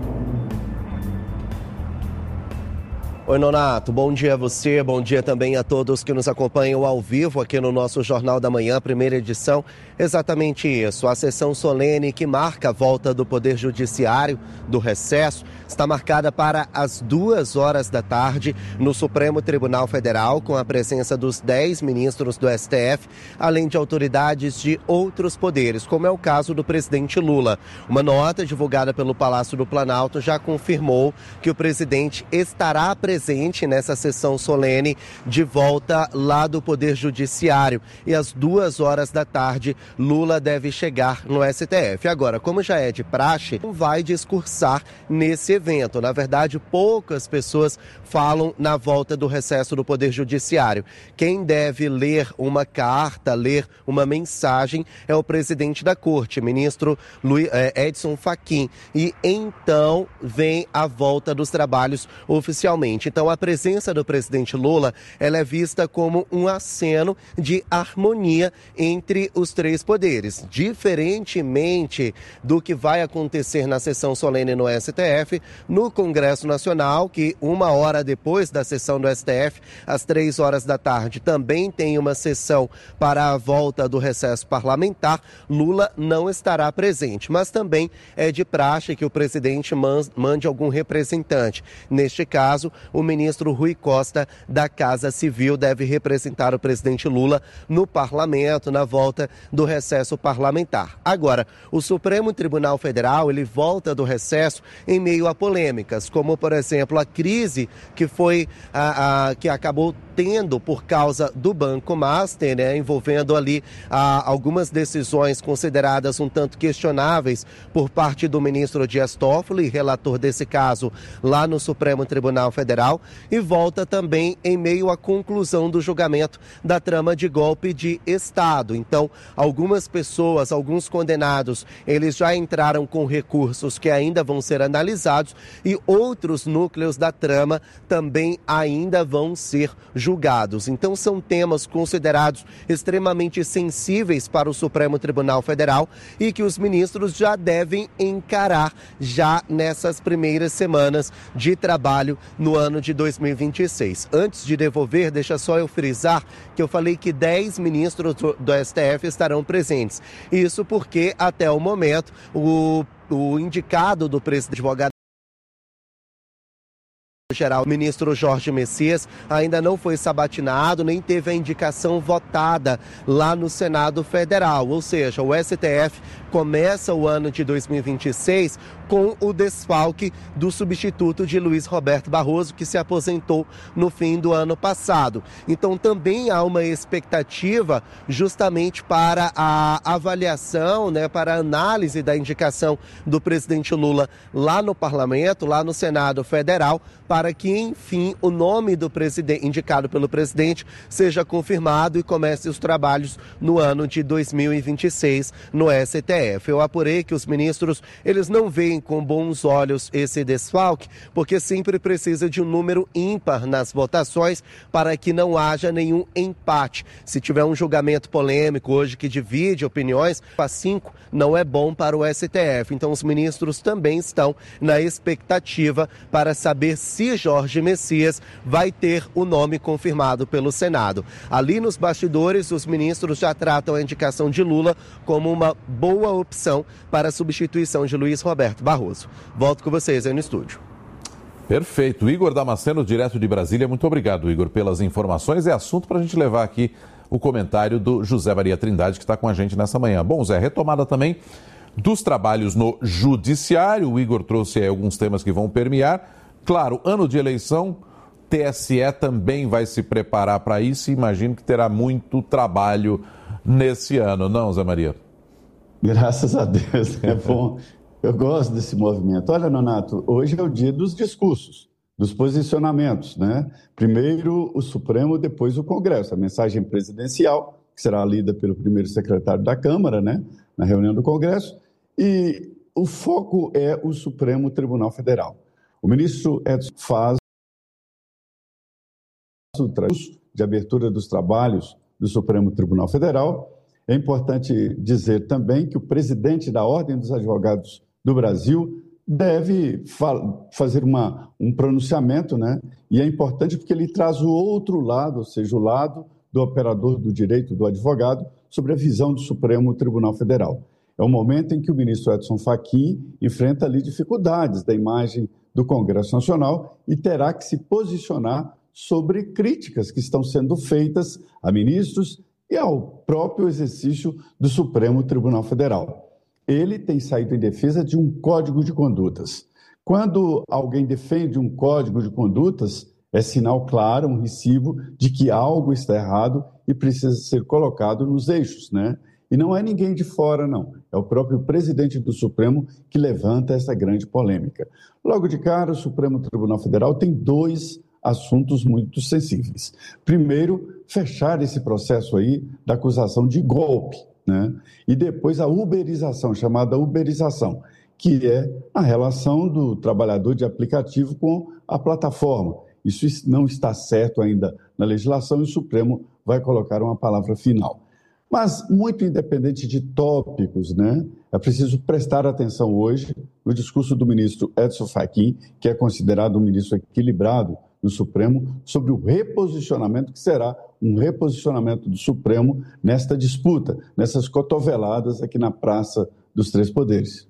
Oi, Nonato, bom dia a você, bom dia também a todos que nos acompanham ao vivo aqui no nosso Jornal da Manhã, primeira edição. Exatamente isso, a sessão solene que marca a volta do Poder Judiciário do recesso está marcada para as duas horas da tarde no Supremo Tribunal Federal, com a presença dos dez ministros do S T F, além de autoridades de outros poderes, como é o caso do presidente Lula. Uma nota divulgada pelo Palácio do Planalto já confirmou que o presidente estará presente presente nessa sessão solene de volta lá do Poder Judiciário. E às duas horas da tarde, Lula deve chegar no S T F. Agora, como já é de praxe, vai discursar nesse evento. Na verdade, poucas pessoas falam na volta do recesso do Poder Judiciário. Quem deve ler uma carta, ler uma mensagem, é o presidente da Corte, ministro Edson Fachin. E então vem a volta dos trabalhos oficialmente. Então, a presença do presidente Lula, ela é vista como um aceno de harmonia entre os três poderes. Diferentemente do que vai acontecer na sessão solene no S T F, no Congresso Nacional, que uma hora depois da sessão do S T F, às três horas da tarde, também tem uma sessão para a volta do recesso parlamentar, Lula não estará presente. Mas também é de praxe que o presidente mande algum representante. Neste caso, o ministro Rui Costa, da Casa Civil, deve representar o presidente Lula no parlamento, na volta do recesso parlamentar. Agora, o Supremo Tribunal Federal, ele volta do recesso em meio a polêmicas, como, por exemplo, a crise que foi, a, a, que acabou tendo por causa do Banco Master, né, envolvendo ali a, algumas decisões consideradas um tanto questionáveis por parte do ministro Dias Toffoli, relator desse caso lá no Supremo Tribunal Federal, e volta também em meio à conclusão do julgamento da trama de golpe de Estado. Então, algumas pessoas, alguns condenados, eles já entraram com recursos que ainda vão ser analisados e outros núcleos da trama também ainda vão ser julgados. Então, são temas considerados extremamente sensíveis para o Supremo Tribunal Federal e que os ministros já devem encarar já nessas primeiras semanas de trabalho no ano de dois mil e vinte e seis. Antes de devolver, deixa só eu frisar que eu falei que dez ministros do S T F estarão presentes. Isso porque, até o momento, o, o indicado do presidente advogado geral, o ministro Jorge Messias, ainda não foi sabatinado, nem teve a indicação votada lá no Senado Federal. Ou seja, o S T F começa o ano de dois mil e vinte e seis com o desfalque do substituto de Luiz Roberto Barroso, que se aposentou no fim do ano passado. Então também há uma expectativa justamente para a avaliação, né, para a análise da indicação do presidente Lula lá no Parlamento, lá no Senado Federal, para que, enfim, o nome do presidente, indicado pelo presidente, seja confirmado e comece os trabalhos no ano de dois mil e vinte e seis no S T F. Eu apurei que os ministros, eles não veem com bons olhos esse desfalque, porque sempre precisa de um número ímpar nas votações para que não haja nenhum empate. Se tiver um julgamento polêmico hoje que divide opiniões, a cinco não é bom para o S T F. Então os ministros também estão na expectativa para saber se Jorge Messias vai ter o nome confirmado pelo Senado. Ali nos bastidores, os ministros já tratam a indicação de Lula como uma boa opção para a substituição de Luiz Roberto Barroso. Volto com vocês aí no estúdio. Perfeito. Igor Damasceno, direto de Brasília. Muito obrigado, Igor, pelas informações. É assunto para a gente levar aqui o comentário do José Maria Trindade, que está com a gente nessa manhã. Bom, Zé, retomada também dos trabalhos no Judiciário. O Igor trouxe aí alguns temas que vão permear. Claro, ano de eleição, T S E também vai se preparar para isso e imagino que terá muito trabalho nesse ano, não, Zé Maria? Graças a Deus, é bom. Eu gosto desse movimento. Olha, Nonato, hoje é o dia dos discursos, dos posicionamentos, né? Primeiro o Supremo, depois o Congresso. A mensagem presidencial, que será lida pelo primeiro secretário da Câmara, né? Na reunião do Congresso. E o foco é o Supremo Tribunal Federal. O ministro Edson faz o de abertura dos trabalhos do Supremo Tribunal Federal. É importante dizer também que o presidente da Ordem dos Advogados do Brasil deve fa- fazer uma, um pronunciamento, né? E é importante porque ele traz o outro lado, ou seja, o lado do operador do direito, do advogado, sobre a visão do Supremo Tribunal Federal. É um momento em que o ministro Edson Fachin enfrenta ali dificuldades da imagem do Congresso Nacional e terá que se posicionar sobre críticas que estão sendo feitas a ministros e ao próprio exercício do Supremo Tribunal Federal. Ele tem saído em defesa de um código de condutas. Quando alguém defende um código de condutas, é sinal claro, um recibo de que algo está errado e precisa ser colocado nos eixos, né? E não é ninguém de fora, não. É o próprio presidente do Supremo que levanta essa grande polêmica. Logo de cara, o Supremo Tribunal Federal tem dois assuntos muito sensíveis. Primeiro, fechar esse processo aí da acusação de golpe, né? E depois a uberização, chamada uberização, que é a relação do trabalhador de aplicativo com a plataforma. Isso não está certo ainda na legislação e o Supremo vai colocar uma palavra final. Mas, muito independente de tópicos, né, é preciso prestar atenção hoje no discurso do ministro Edson Fachin, que é considerado um ministro equilibrado no Supremo, sobre o reposicionamento, que será um reposicionamento do Supremo nesta disputa, nessas cotoveladas aqui na Praça dos Três Poderes.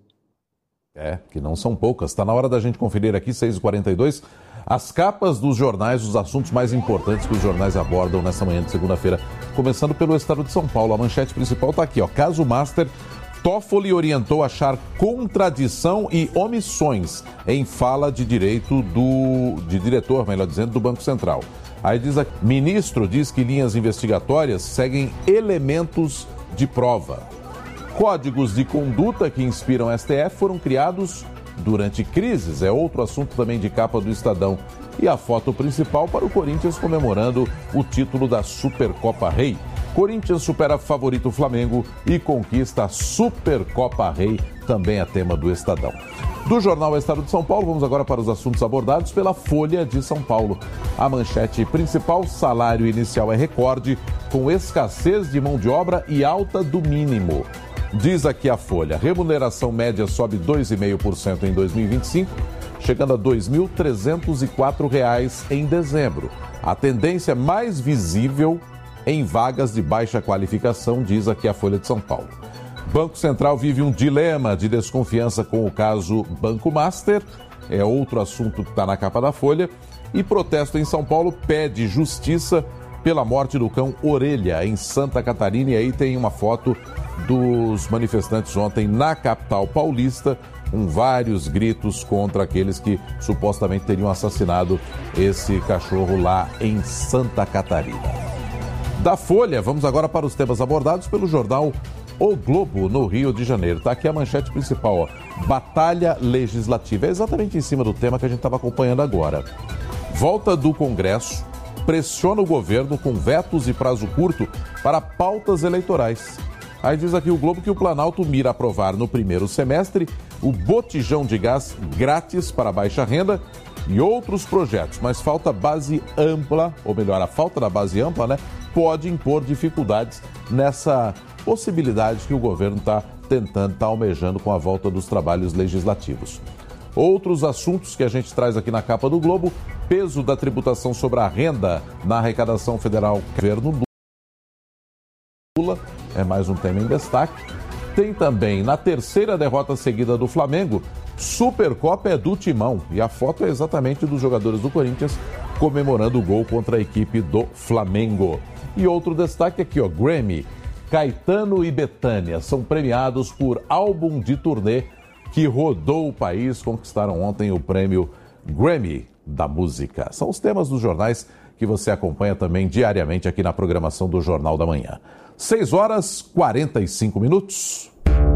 É, que não são poucas. Está na hora da gente conferir aqui, seis e quarenta e dois, as capas dos jornais, os assuntos mais importantes que os jornais abordam nessa manhã de segunda-feira. Começando pelo Estado de São Paulo. A manchete principal está aqui, ó. Caso Master, Toffoli orientou a achar contradição e omissões em fala de direito do... de diretor, melhor dizendo, do Banco Central. Aí diz aqui, ministro diz que linhas investigatórias seguem elementos de prova. Códigos de conduta que inspiram o S T F foram criados durante crises. É outro assunto também de capa do Estadão. E a foto principal para o Corinthians comemorando o título da Supercopa Rei. Corinthians supera favorito Flamengo e conquista a Supercopa Rei, também é tema do Estadão. Do jornal Estado de São Paulo, vamos agora para os assuntos abordados pela Folha de São Paulo. A manchete principal, salário inicial é recorde, com escassez de mão de obra e alta do mínimo. Diz aqui a Folha, remuneração média sobe dois vírgula cinco por cento em dois mil e vinte e cinco, chegando a dois mil trezentos e quatro reais em dezembro. A tendência mais visível em vagas de baixa qualificação, diz aqui a Folha de São Paulo. Banco Central vive um dilema de desconfiança com o caso Banco Master, é outro assunto que está na capa da Folha, e protesto em São Paulo pede justiça pela morte do cão Orelha, em Santa Catarina. E aí tem uma foto dos manifestantes ontem na capital paulista, com vários gritos contra aqueles que supostamente teriam assassinado esse cachorro lá em Santa Catarina. Da Folha, vamos agora para os temas abordados pelo jornal O Globo, no Rio de Janeiro. Está aqui a manchete principal, ó. Batalha legislativa. É exatamente em cima do tema que a gente estava acompanhando agora. Volta do Congresso pressiona o governo com vetos e prazo curto para pautas eleitorais. Aí diz aqui o Globo que o Planalto mira aprovar no primeiro semestre o botijão de gás grátis para baixa renda e outros projetos, mas falta base ampla, ou melhor, a falta da base ampla, né, pode impor dificuldades nessa possibilidade que o governo está tentando, está almejando com a volta dos trabalhos legislativos. Outros assuntos que a gente traz aqui na capa do Globo: peso da tributação sobre a renda na arrecadação federal, governo Lula, é mais um tema em destaque. Tem também, na terceira derrota seguida do Flamengo, Supercopa é do Timão. E a foto é exatamente dos jogadores do Corinthians comemorando o gol contra a equipe do Flamengo. E outro destaque aqui, ó, Grammy. Caetano e Bethânia são premiados por álbum de turnê que rodou o país, conquistaram ontem o prêmio Grammy da música. São os temas dos jornais que você acompanha também diariamente aqui na programação do Jornal da Manhã. seis horas e quarenta e cinco minutos.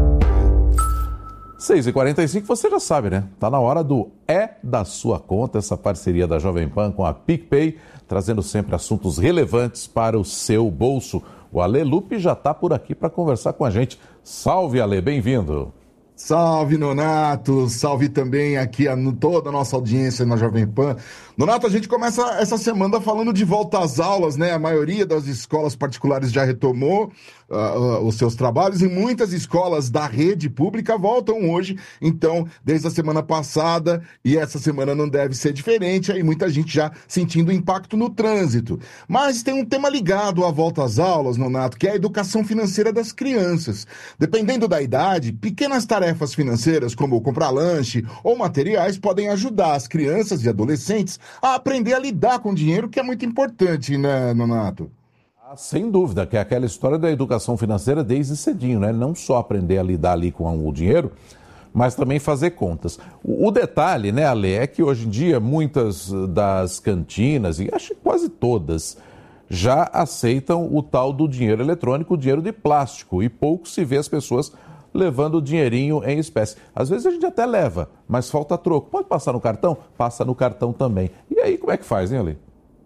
seis e quarenta e cinco, você já sabe, né? Tá na hora do É da Sua Conta, essa parceria da Jovem Pan com a PicPay, trazendo sempre assuntos relevantes para o seu bolso. O Ale Lupe já está por aqui para conversar com a gente. Salve, Ale, bem-vindo. Salve, Nonato, salve também aqui a toda a nossa audiência na Jovem Pan. Nonato, a gente começa essa semana falando de volta às aulas, né? A maioria das escolas particulares já retomou uh, uh, os seus trabalhos e muitas escolas da rede pública voltam hoje, então, desde a semana passada, e essa semana não deve ser diferente, aí muita gente já sentindo impacto no trânsito. Mas tem um tema ligado à volta às aulas, Nonato, que é a educação financeira das crianças. Dependendo da idade, pequenas tarefas financeiras, como comprar lanche ou materiais, podem ajudar as crianças e adolescentes a aprender a lidar com o dinheiro, que é muito importante, né, Nonato? Ah, sem dúvida, que é aquela história da educação financeira desde cedinho, né? Não só aprender a lidar ali com o dinheiro, mas também fazer contas. O, o detalhe, né, Ale, é que hoje em dia muitas das cantinas, e acho que quase todas, já aceitam o tal do dinheiro eletrônico, o dinheiro de plástico, e pouco se vê as pessoas levando o dinheirinho em espécie. Às vezes a gente até leva, mas falta troco. Pode passar no cartão? Passa no cartão também. E aí, como é que faz, hein, Ale?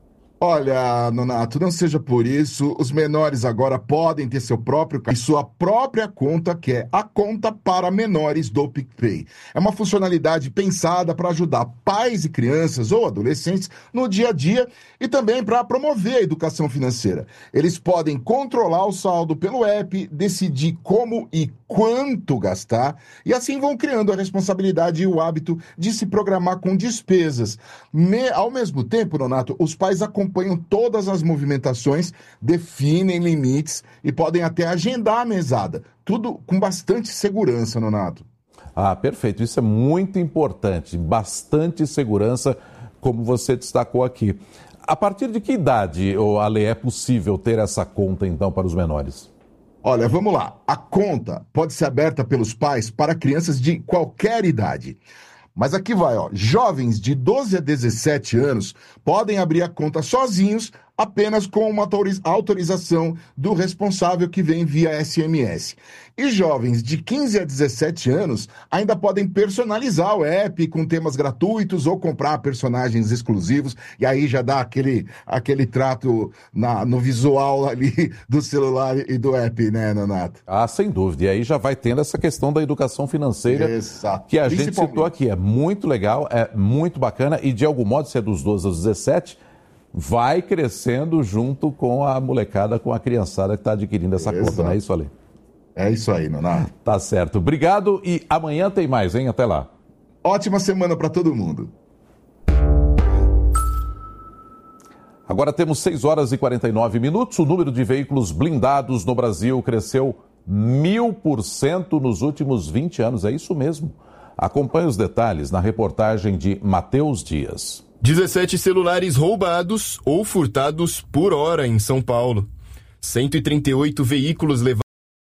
Olha, Nonato, não seja por isso, os menores agora podem ter seu próprio e sua própria conta, que é a conta para menores do PicPay. É uma funcionalidade pensada para ajudar pais e crianças ou adolescentes no dia a dia e também para promover a educação financeira. Eles podem controlar o saldo pelo app, decidir como e quanto gastar e assim vão criando a responsabilidade e o hábito de se programar com despesas. Me... Ao mesmo tempo, Nonato, os pais acompanham acompanham todas as movimentações, definem limites e podem até agendar a mesada. Tudo com bastante segurança, Nonato. Ah, perfeito. Isso é muito importante. Bastante segurança, como você destacou aqui. A partir de que idade, Ale, é possível ter essa conta, então, para os menores? Olha, vamos lá. A conta pode ser aberta pelos pais para crianças de qualquer idade. Mas aqui vai, ó. Jovens de doze a dezessete anos podem abrir a conta sozinhos, apenas com uma autorização do responsável que vem via S M S. E jovens de quinze a dezessete anos ainda podem personalizar o app com temas gratuitos ou comprar personagens exclusivos, e aí já dá aquele, aquele trato na, no visual ali do celular e do app, né, Nonato? Ah, sem dúvida. E aí já vai tendo essa questão da educação financeira. Exato. Que a gente citou aqui. É muito legal, é muito bacana, e de algum modo, se é dos doze aos dezessete, vai crescendo junto com a molecada, com a criançada que está adquirindo essa Exato. Conta, não é isso, Ale? É isso aí, Nonato. Tá certo. Obrigado e amanhã tem mais, hein? Até lá. Ótima semana para todo mundo. Agora temos seis horas e quarenta e nove minutos. O número de veículos blindados no Brasil cresceu mil por cento nos últimos vinte anos. É isso mesmo. Acompanhe os detalhes na reportagem de Matheus Dias. dezessete celulares roubados ou furtados por hora em São Paulo. cento e trinta e oito veículos levados.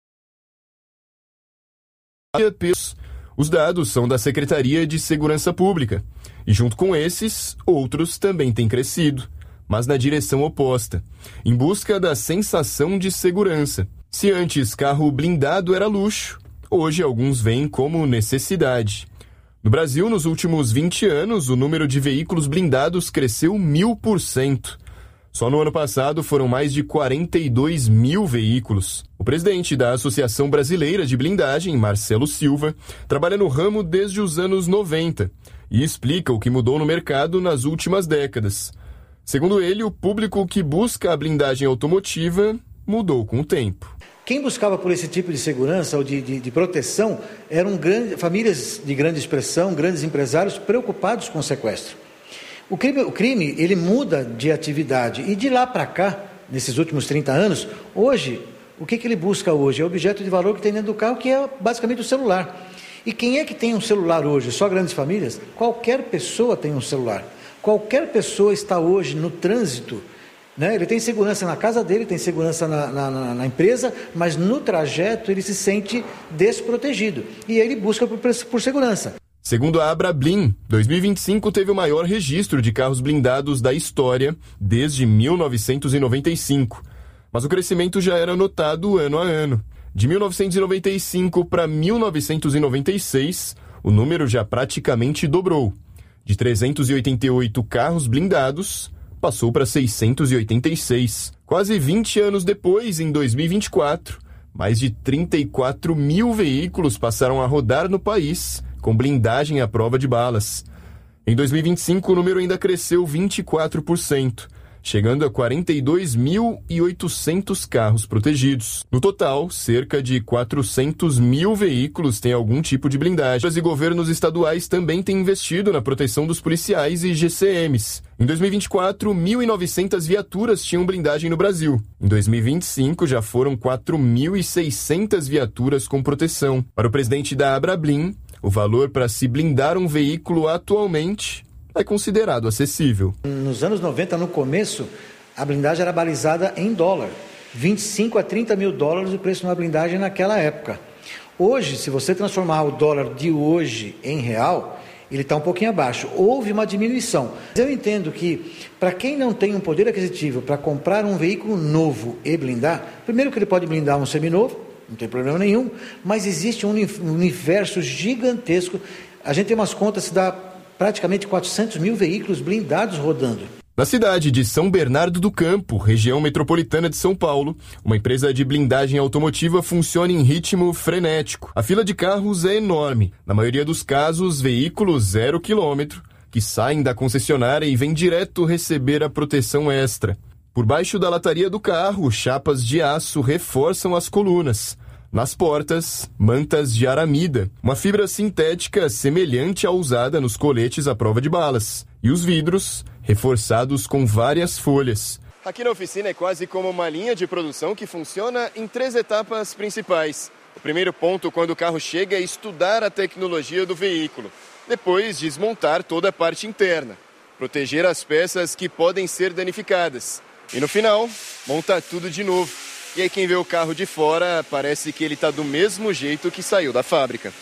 Os dados são da Secretaria de Segurança Pública. E junto com esses, outros também têm crescido, mas na direção oposta, em busca da sensação de segurança. Se antes carro blindado era luxo, hoje alguns veem como necessidade. No Brasil, nos últimos vinte anos, o número de veículos blindados cresceu mil por cento. Só no ano passado foram mais de quarenta e dois mil veículos. O presidente da Associação Brasileira de Blindagem, Marcelo Silva, trabalha no ramo desde os anos noventa e explica o que mudou no mercado nas últimas décadas. Segundo ele, o público que busca a blindagem automotiva mudou com o tempo. Quem buscava por esse tipo de segurança ou de, de, de proteção eram grande, famílias de grande expressão, grandes empresários preocupados com o sequestro. O crime, o crime ele muda de atividade e de lá para cá, nesses últimos trinta anos, hoje, o que, que ele busca hoje? É o objeto de valor que tem dentro do carro, que é basicamente o celular. E quem é que tem um celular hoje? Só grandes famílias? Qualquer pessoa tem um celular. Qualquer pessoa está hoje no trânsito, né? Ele tem segurança na casa dele, tem segurança na, na, na, na empresa, mas no trajeto ele se sente desprotegido e ele busca por, por segurança. Segundo a Abrablin, dois mil e vinte e cinco teve o maior registro de carros blindados da história desde mil novecentos e noventa e cinco. Mas o crescimento já era notado ano a ano. De mil novecentos e noventa e cinco para mil novecentos e noventa e seis, o número já praticamente dobrou. De trezentos e oitenta e oito carros blindados, passou para seiscentos e oitenta e seis. Quase vinte anos depois, em dois mil e vinte e quatro, mais de trinta e quatro mil veículos passaram a rodar no país com blindagem à prova de balas. Em dois mil e vinte e cinco, o número ainda cresceu vinte e quatro por cento, chegando a quarenta e dois mil e oitocentos carros protegidos. No total, cerca de quatrocentos mil veículos têm algum tipo de blindagem. E governos estaduais também têm investido na proteção dos policiais e G C Ms. Em dois mil e vinte e quatro, mil e novecentas viaturas tinham blindagem no Brasil. Em dois mil e vinte e cinco, já foram quatro mil e seiscentas viaturas com proteção. Para o presidente da Abrablin, o valor para se blindar um veículo atualmente é considerado acessível. Nos anos noventa, no começo, a blindagem era balizada em dólar. vinte e cinco a trinta mil dólares o preço de uma blindagem naquela época. Hoje, se você transformar o dólar de hoje em real, ele está um pouquinho abaixo. Houve uma diminuição. Eu entendo que, para quem não tem um poder aquisitivo para comprar um veículo novo e blindar, primeiro que ele pode blindar um seminovo, não tem problema nenhum, mas existe um universo gigantesco. A gente tem umas contas que dá praticamente quatrocentos mil veículos blindados rodando. Na cidade de São Bernardo do Campo, região metropolitana de São Paulo, uma empresa de blindagem automotiva funciona em ritmo frenético. A fila de carros é enorme. Na maioria dos casos, veículos zero quilômetro, que saem da concessionária e vêm direto receber a proteção extra. Por baixo da lataria do carro, chapas de aço reforçam as colunas. Nas portas, mantas de aramida, uma fibra sintética semelhante à usada nos coletes à prova de balas. E os vidros, reforçados com várias folhas. Aqui na oficina é quase como uma linha de produção que funciona em três etapas principais. O primeiro ponto, quando o carro chega, é estudar a tecnologia do veículo. Depois, desmontar toda a parte interna. Proteger as peças que podem ser danificadas. E no final, montar tudo de novo. E aí quem vê o carro de fora, parece que ele está do mesmo jeito que saiu da fábrica.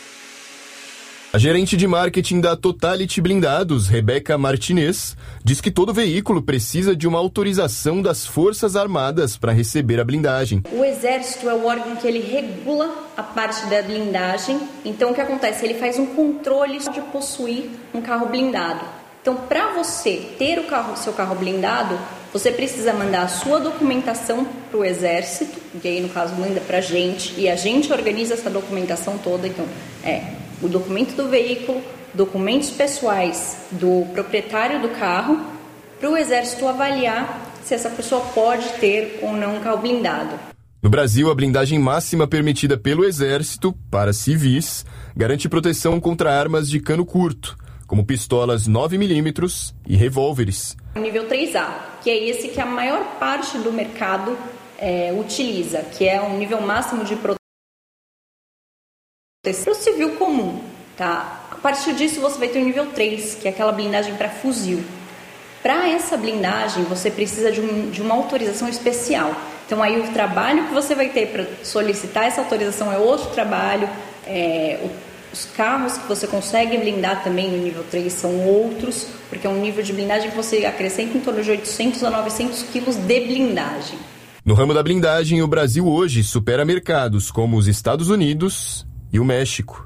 A gerente de marketing da Totality Blindados, Rebeca Martinez, diz que todo veículo precisa de uma autorização das Forças Armadas para receber a blindagem. O Exército é o órgão que ele regula a parte da blindagem. Então o que acontece? Ele faz um controle de possuir um carro blindado. Então, para você ter o carro, seu carro blindado, você precisa mandar a sua documentação para o Exército, que aí no caso manda para a gente, e a gente organiza essa documentação toda. Então, é o documento do veículo, documentos pessoais do proprietário do carro, para o Exército avaliar se essa pessoa pode ter ou não um carro blindado. No Brasil, a blindagem máxima permitida pelo Exército, para civis, garante proteção contra armas de cano curto, como pistolas nove milímetros e revólveres. O nível três A, que é esse que a maior parte do mercado é, utiliza, que é um nível máximo de proteção para o civil comum. Tá? A partir disso você vai ter o nível três, que é aquela blindagem para fuzil. Para essa blindagem, você precisa de, um, de uma autorização especial. Então, aí o trabalho que você vai ter para solicitar essa autorização é outro trabalho. É, o, os carros que você consegue blindar também no nível três são outros, porque é um nível de blindagem que você acrescenta em torno de oitocentos a novecentos quilos de blindagem. No ramo da blindagem, o Brasil hoje supera mercados como os Estados Unidos e o México.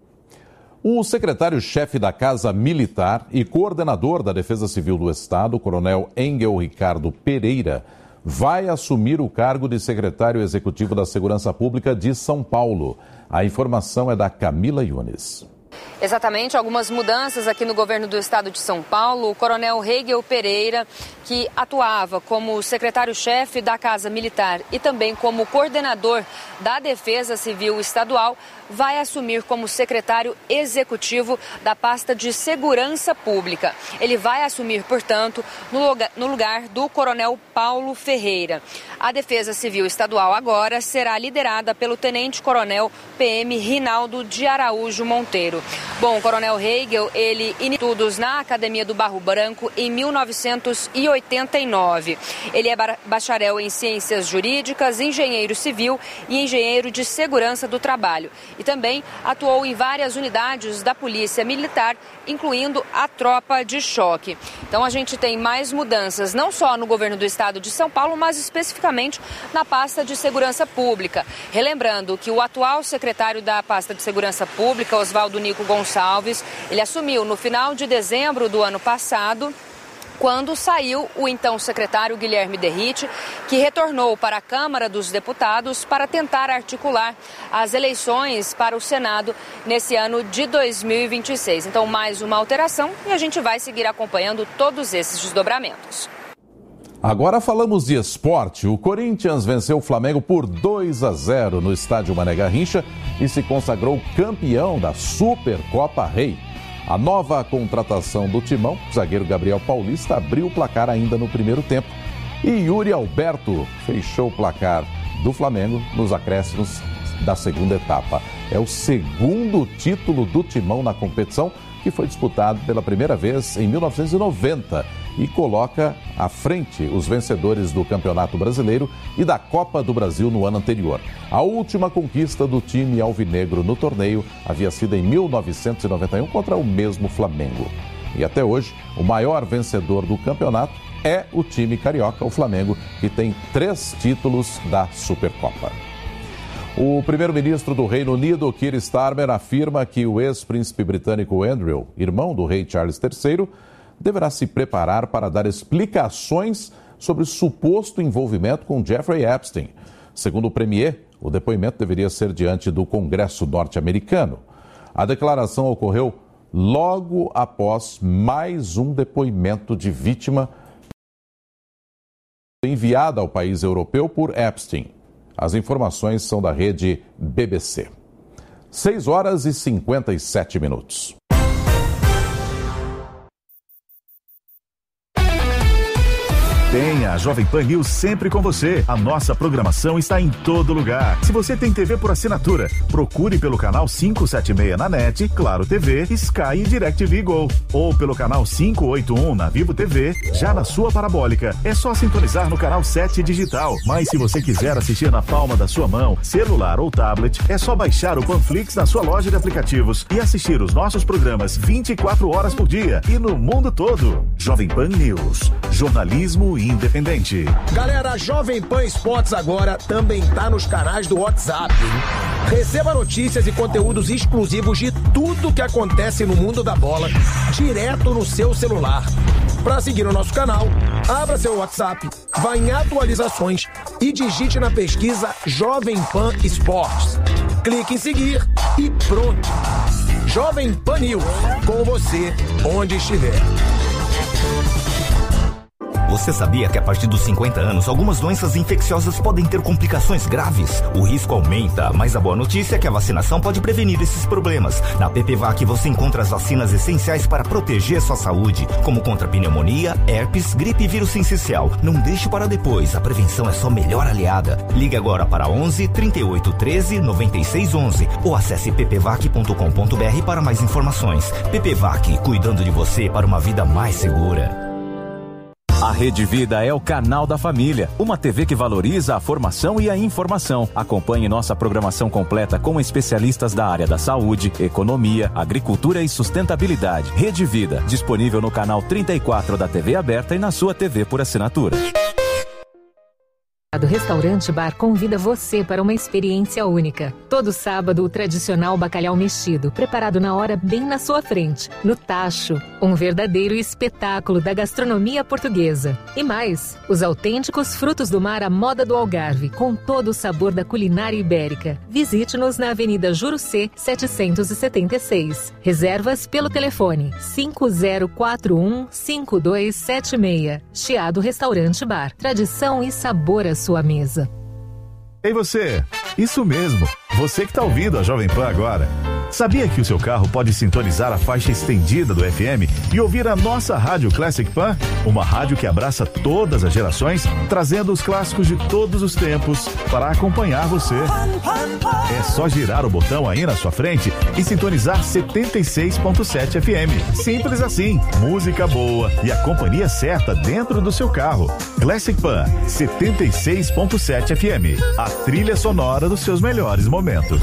O secretário-chefe da Casa Militar e coordenador da Defesa Civil do Estado, coronel Engel Ricardo Pereira, vai assumir o cargo de secretário executivo da Segurança Pública de São Paulo. A informação é da Camila Yunes. Exatamente, algumas mudanças aqui no governo do estado de São Paulo. O coronel Engel Pereira, que atuava como secretário-chefe da Casa Militar e também como coordenador da Defesa Civil Estadual, vai assumir como secretário executivo da pasta de Segurança Pública. Ele vai assumir, portanto, no lugar, no lugar do coronel Paulo Ferreira. A Defesa Civil Estadual agora será liderada pelo tenente-coronel P M Rinaldo de Araújo Monteiro. Bom, o coronel Engel, ele iniciou estudos na Academia do Barro Branco em mil novecentos e oitenta e nove. Ele é bacharel em Ciências Jurídicas, engenheiro civil e engenheiro de segurança do trabalho. E também atuou em várias unidades da Polícia Militar, incluindo a tropa de choque. Então a gente tem mais mudanças, não só no governo do estado de São Paulo, mas especificamente na pasta de Segurança Pública. Relembrando que o atual secretário da pasta de Segurança Pública, Oswaldo Nico Gonçalves, ele assumiu no final de dezembro do ano passado, quando saiu o então secretário Guilherme Derrite, que retornou para a Câmara dos Deputados para tentar articular as eleições para o Senado nesse ano de dois mil e vinte e seis. Então, mais uma alteração e a gente vai seguir acompanhando todos esses desdobramentos. Agora falamos de esporte. O Corinthians venceu o Flamengo por dois a zero no estádio Mané Garrincha e se consagrou campeão da Supercopa Rei. A nova contratação do Timão, o zagueiro Gabriel Paulista, abriu o placar ainda no primeiro tempo. E Yuri Alberto fechou o placar do Flamengo nos acréscimos da segunda etapa. É o segundo título do Timão na competição, que foi disputado pela primeira vez em mil novecentos e noventa e coloca à frente os vencedores do Campeonato Brasileiro e da Copa do Brasil no ano anterior. A última conquista do time alvinegro no torneio havia sido em mil novecentos e noventa e um contra o mesmo Flamengo. E até hoje, o maior vencedor do campeonato é o time carioca, o Flamengo, que tem três títulos da Supercopa. O primeiro-ministro do Reino Unido, Keir Starmer, afirma que o ex-príncipe britânico Andrew, irmão do rei Charles terceiro, deverá se preparar para dar explicações sobre o suposto envolvimento com Jeffrey Epstein. Segundo o premier, o depoimento deveria ser diante do Congresso norte-americano. A declaração ocorreu logo após mais um depoimento de vítima enviada ao país europeu por Epstein. As informações são da rede B B C. seis horas e cinquenta e sete minutos. Tenha a Jovem Pan News sempre com você. A nossa programação está em todo lugar. Se você tem T V por assinatura, procure pelo canal quinhentos e setenta e seis na NET, Claro T V, Sky e DirecTV Go. Ou pelo canal quinhentos e oitenta e um na Vivo T V, já na sua parabólica. É só sintonizar no canal sete digital. Mas se você quiser assistir na palma da sua mão, celular ou tablet, é só baixar o Panflix na sua loja de aplicativos e assistir os nossos programas vinte e quatro horas por dia e no mundo todo. Jovem Pan News. Jornalismo independente. Galera, a Jovem Pan Esportes agora também tá nos canais do WhatsApp. Receba notícias e conteúdos exclusivos de tudo que acontece no mundo da bola, direto no seu celular. Para seguir o nosso canal, abra seu WhatsApp, vá em atualizações e digite na pesquisa Jovem Pan Esportes. Clique em seguir e pronto. Jovem Pan News, com você onde estiver. Você sabia que a partir dos cinquenta anos, algumas doenças infecciosas podem ter complicações graves? O risco aumenta, mas a boa notícia é que a vacinação pode prevenir esses problemas. Na PPVAC você encontra as vacinas essenciais para proteger sua saúde, como contra pneumonia, herpes, gripe e vírus sincicial. Não deixe para depois, a prevenção é sua melhor aliada. Ligue agora para onze, trinta e oito, treze, noventa e seis, onze ou acesse p p vac ponto com ponto b r para mais informações. PPVAC, cuidando de você para uma vida mais segura. A Rede Vida é o canal da família, uma T V que valoriza a formação e a informação. Acompanhe nossa programação completa com especialistas da área da saúde, economia, agricultura e sustentabilidade. Rede Vida, disponível no canal trinta e quatro da T V aberta e na sua T V por assinatura. O Restaurante Bar convida você para uma experiência única. Todo sábado, o tradicional bacalhau mexido, preparado na hora bem na sua frente, no tacho. Um verdadeiro espetáculo da gastronomia portuguesa. E mais, os autênticos frutos do mar à moda do Algarve, com todo o sabor da culinária ibérica. Visite-nos na Avenida Jurucê, setecentos e setenta e seis. Reservas pelo telefone cinco zero quatro um, cinco dois sete seis. Chiado Restaurante Bar. Tradição e sabor à sua mesa. Ei você, isso mesmo, você que está ouvindo a Jovem Pan agora. Sabia que o seu carro pode sintonizar a faixa estendida do F M e ouvir a nossa rádio Classic Pan? Uma rádio que abraça todas as gerações, trazendo os clássicos de todos os tempos para acompanhar você. É só girar o botão aí na sua frente e sintonizar setenta e seis ponto sete F M. Simples assim, música boa e a companhia certa dentro do seu carro. Classic Pan, setenta e seis ponto sete F M. A trilha sonora dos seus melhores momentos.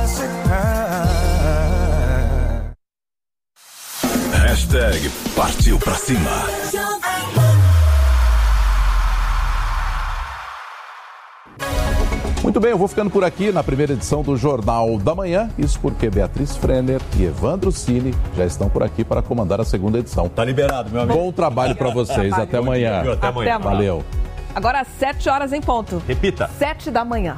Hashtag partiu pra cima. Muito bem, eu vou ficando por aqui na primeira edição do Jornal da Manhã. Isso porque Beatriz Frenner e Evandro Cini já estão por aqui para comandar a segunda edição. Tá liberado, meu amigo. Bom trabalho para vocês. Até amanhã. Até amanhã. Valeu. Agora às sete horas em ponto. Repita. Sete da manhã.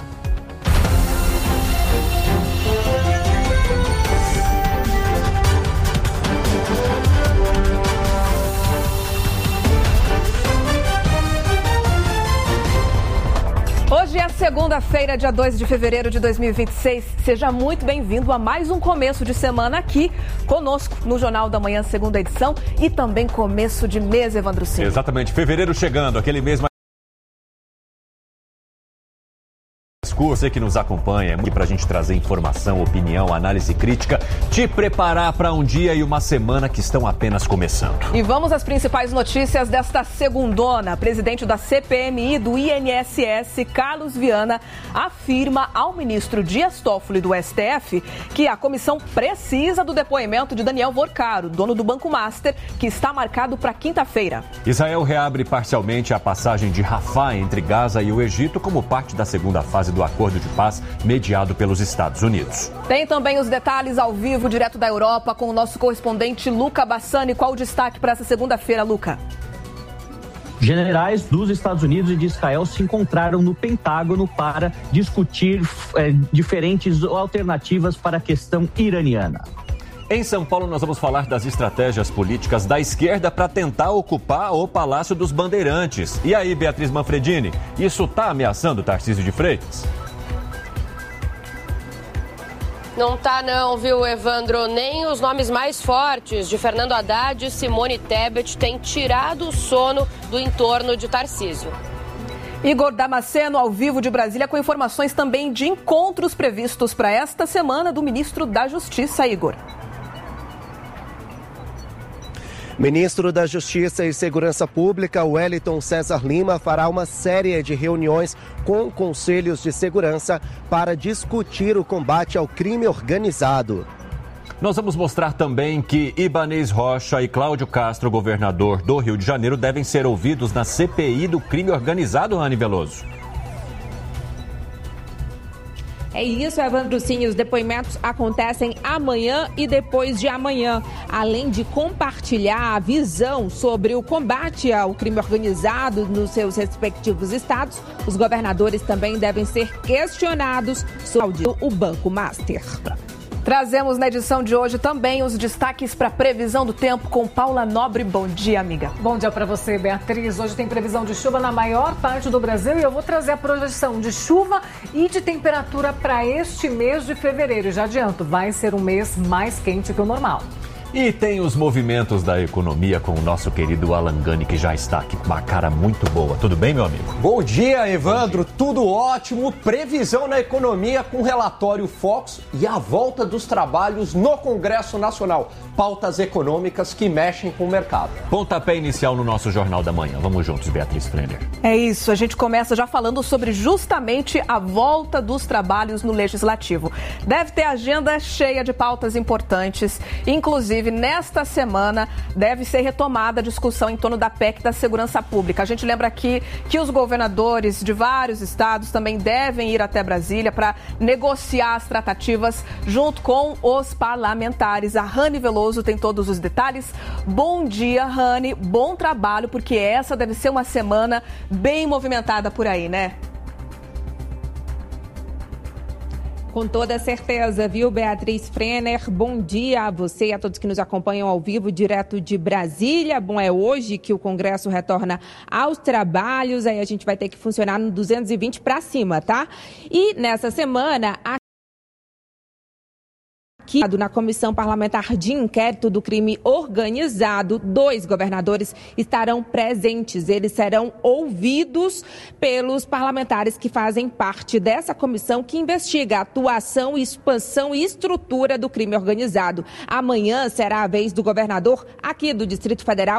Hoje é segunda-feira, dia dois de fevereiro de dois mil e vinte e seis. Seja muito bem-vindo a mais um começo de semana aqui conosco no Jornal da Manhã, segunda edição, e também começo de mês, Evandro Cini. Exatamente, fevereiro chegando, aquele mês mais... Você que nos acompanha aqui pra gente trazer informação, opinião, análise crítica, te preparar para um dia e uma semana que estão apenas começando. E vamos às principais notícias desta segundona. Presidente da C P M I do I N S S, Carlos Viana, afirma ao ministro Dias Toffoli do S T F que a comissão precisa do depoimento de Daniel Vorcaro, dono do Banco Master, que está marcado para quinta-feira. Israel reabre parcialmente a passagem de Rafah entre Gaza e o Egito como parte da segunda fase do acordo de paz mediado pelos Estados Unidos. Tem também os detalhes ao vivo, direto da Europa, com o nosso correspondente Luca Bassani. Qual o destaque para essa segunda-feira, Luca? Generais dos Estados Unidos e de Israel se encontraram no Pentágono para discutir é, diferentes alternativas para a questão iraniana. Em São Paulo, nós vamos falar das estratégias políticas da esquerda para tentar ocupar o Palácio dos Bandeirantes. E aí, Beatriz Manfredini, isso está ameaçando Tarcísio de Freitas? Não tá não, viu, Evandro? Nem os nomes mais fortes de Fernando Haddad e Simone Tebet têm tirado o sono do entorno de Tarcísio. Igor Damasceno, ao vivo de Brasília, com informações também de encontros previstos para esta semana do ministro da Justiça, Igor. Ministro da Justiça e Segurança Pública, Wellington César Lima, fará uma série de reuniões com conselhos de segurança para discutir o combate ao crime organizado. Nós vamos mostrar também que Ibanez Rocha e Cláudio Castro, governador do Rio de Janeiro, devem ser ouvidos na C P I do crime organizado, Rani Veloso. É isso, Evandro Cini. Os depoimentos acontecem amanhã e depois de amanhã. Além de compartilhar a visão sobre o combate ao crime organizado nos seus respectivos estados, os governadores também devem ser questionados sobre o Banco Master. Trazemos na edição de hoje também os destaques para a previsão do tempo com Paula Nobre. Bom dia, amiga. Bom dia para você, Beatriz. Hoje tem previsão de chuva na maior parte do Brasil e eu vou trazer a projeção de chuva e de temperatura para este mês de fevereiro. Já adianto, vai ser um mês mais quente que o normal. E tem os movimentos da economia com o nosso querido Alan Gani, que já está aqui com uma cara muito boa. Tudo bem, meu amigo? Bom dia, Evandro. Tudo ótimo. Previsão na economia com relatório Focus e a volta dos trabalhos no Congresso Nacional. Pautas econômicas que mexem com o mercado. Pontapé inicial no nosso Jornal da Manhã. Vamos juntos, Beatriz Frenner. É isso. A gente começa já falando sobre justamente a volta dos trabalhos no Legislativo. Deve ter agenda cheia de pautas importantes, inclusive nesta semana deve ser retomada a discussão em torno da P E C da Segurança Pública. A gente lembra aqui que os governadores de vários estados também devem ir até Brasília para negociar as tratativas junto com os parlamentares. A Rani Veloso tem todos os detalhes. Bom dia, Rani. Bom trabalho, porque essa deve ser uma semana bem movimentada por aí, né? Com toda certeza, viu, Beatriz Frenner? Bom dia a você e a todos que nos acompanham ao vivo, direto de Brasília. Bom, é hoje que o Congresso retorna aos trabalhos, aí a gente vai ter que funcionar no duzentos e vinte para cima, tá? E nessa semana, a Aqui na Comissão Parlamentar de Inquérito do Crime Organizado, dois governadores estarão presentes. Eles serão ouvidos pelos parlamentares que fazem parte dessa comissão que investiga a atuação, expansão e estrutura do crime organizado. Amanhã será a vez do governador aqui do Distrito Federal,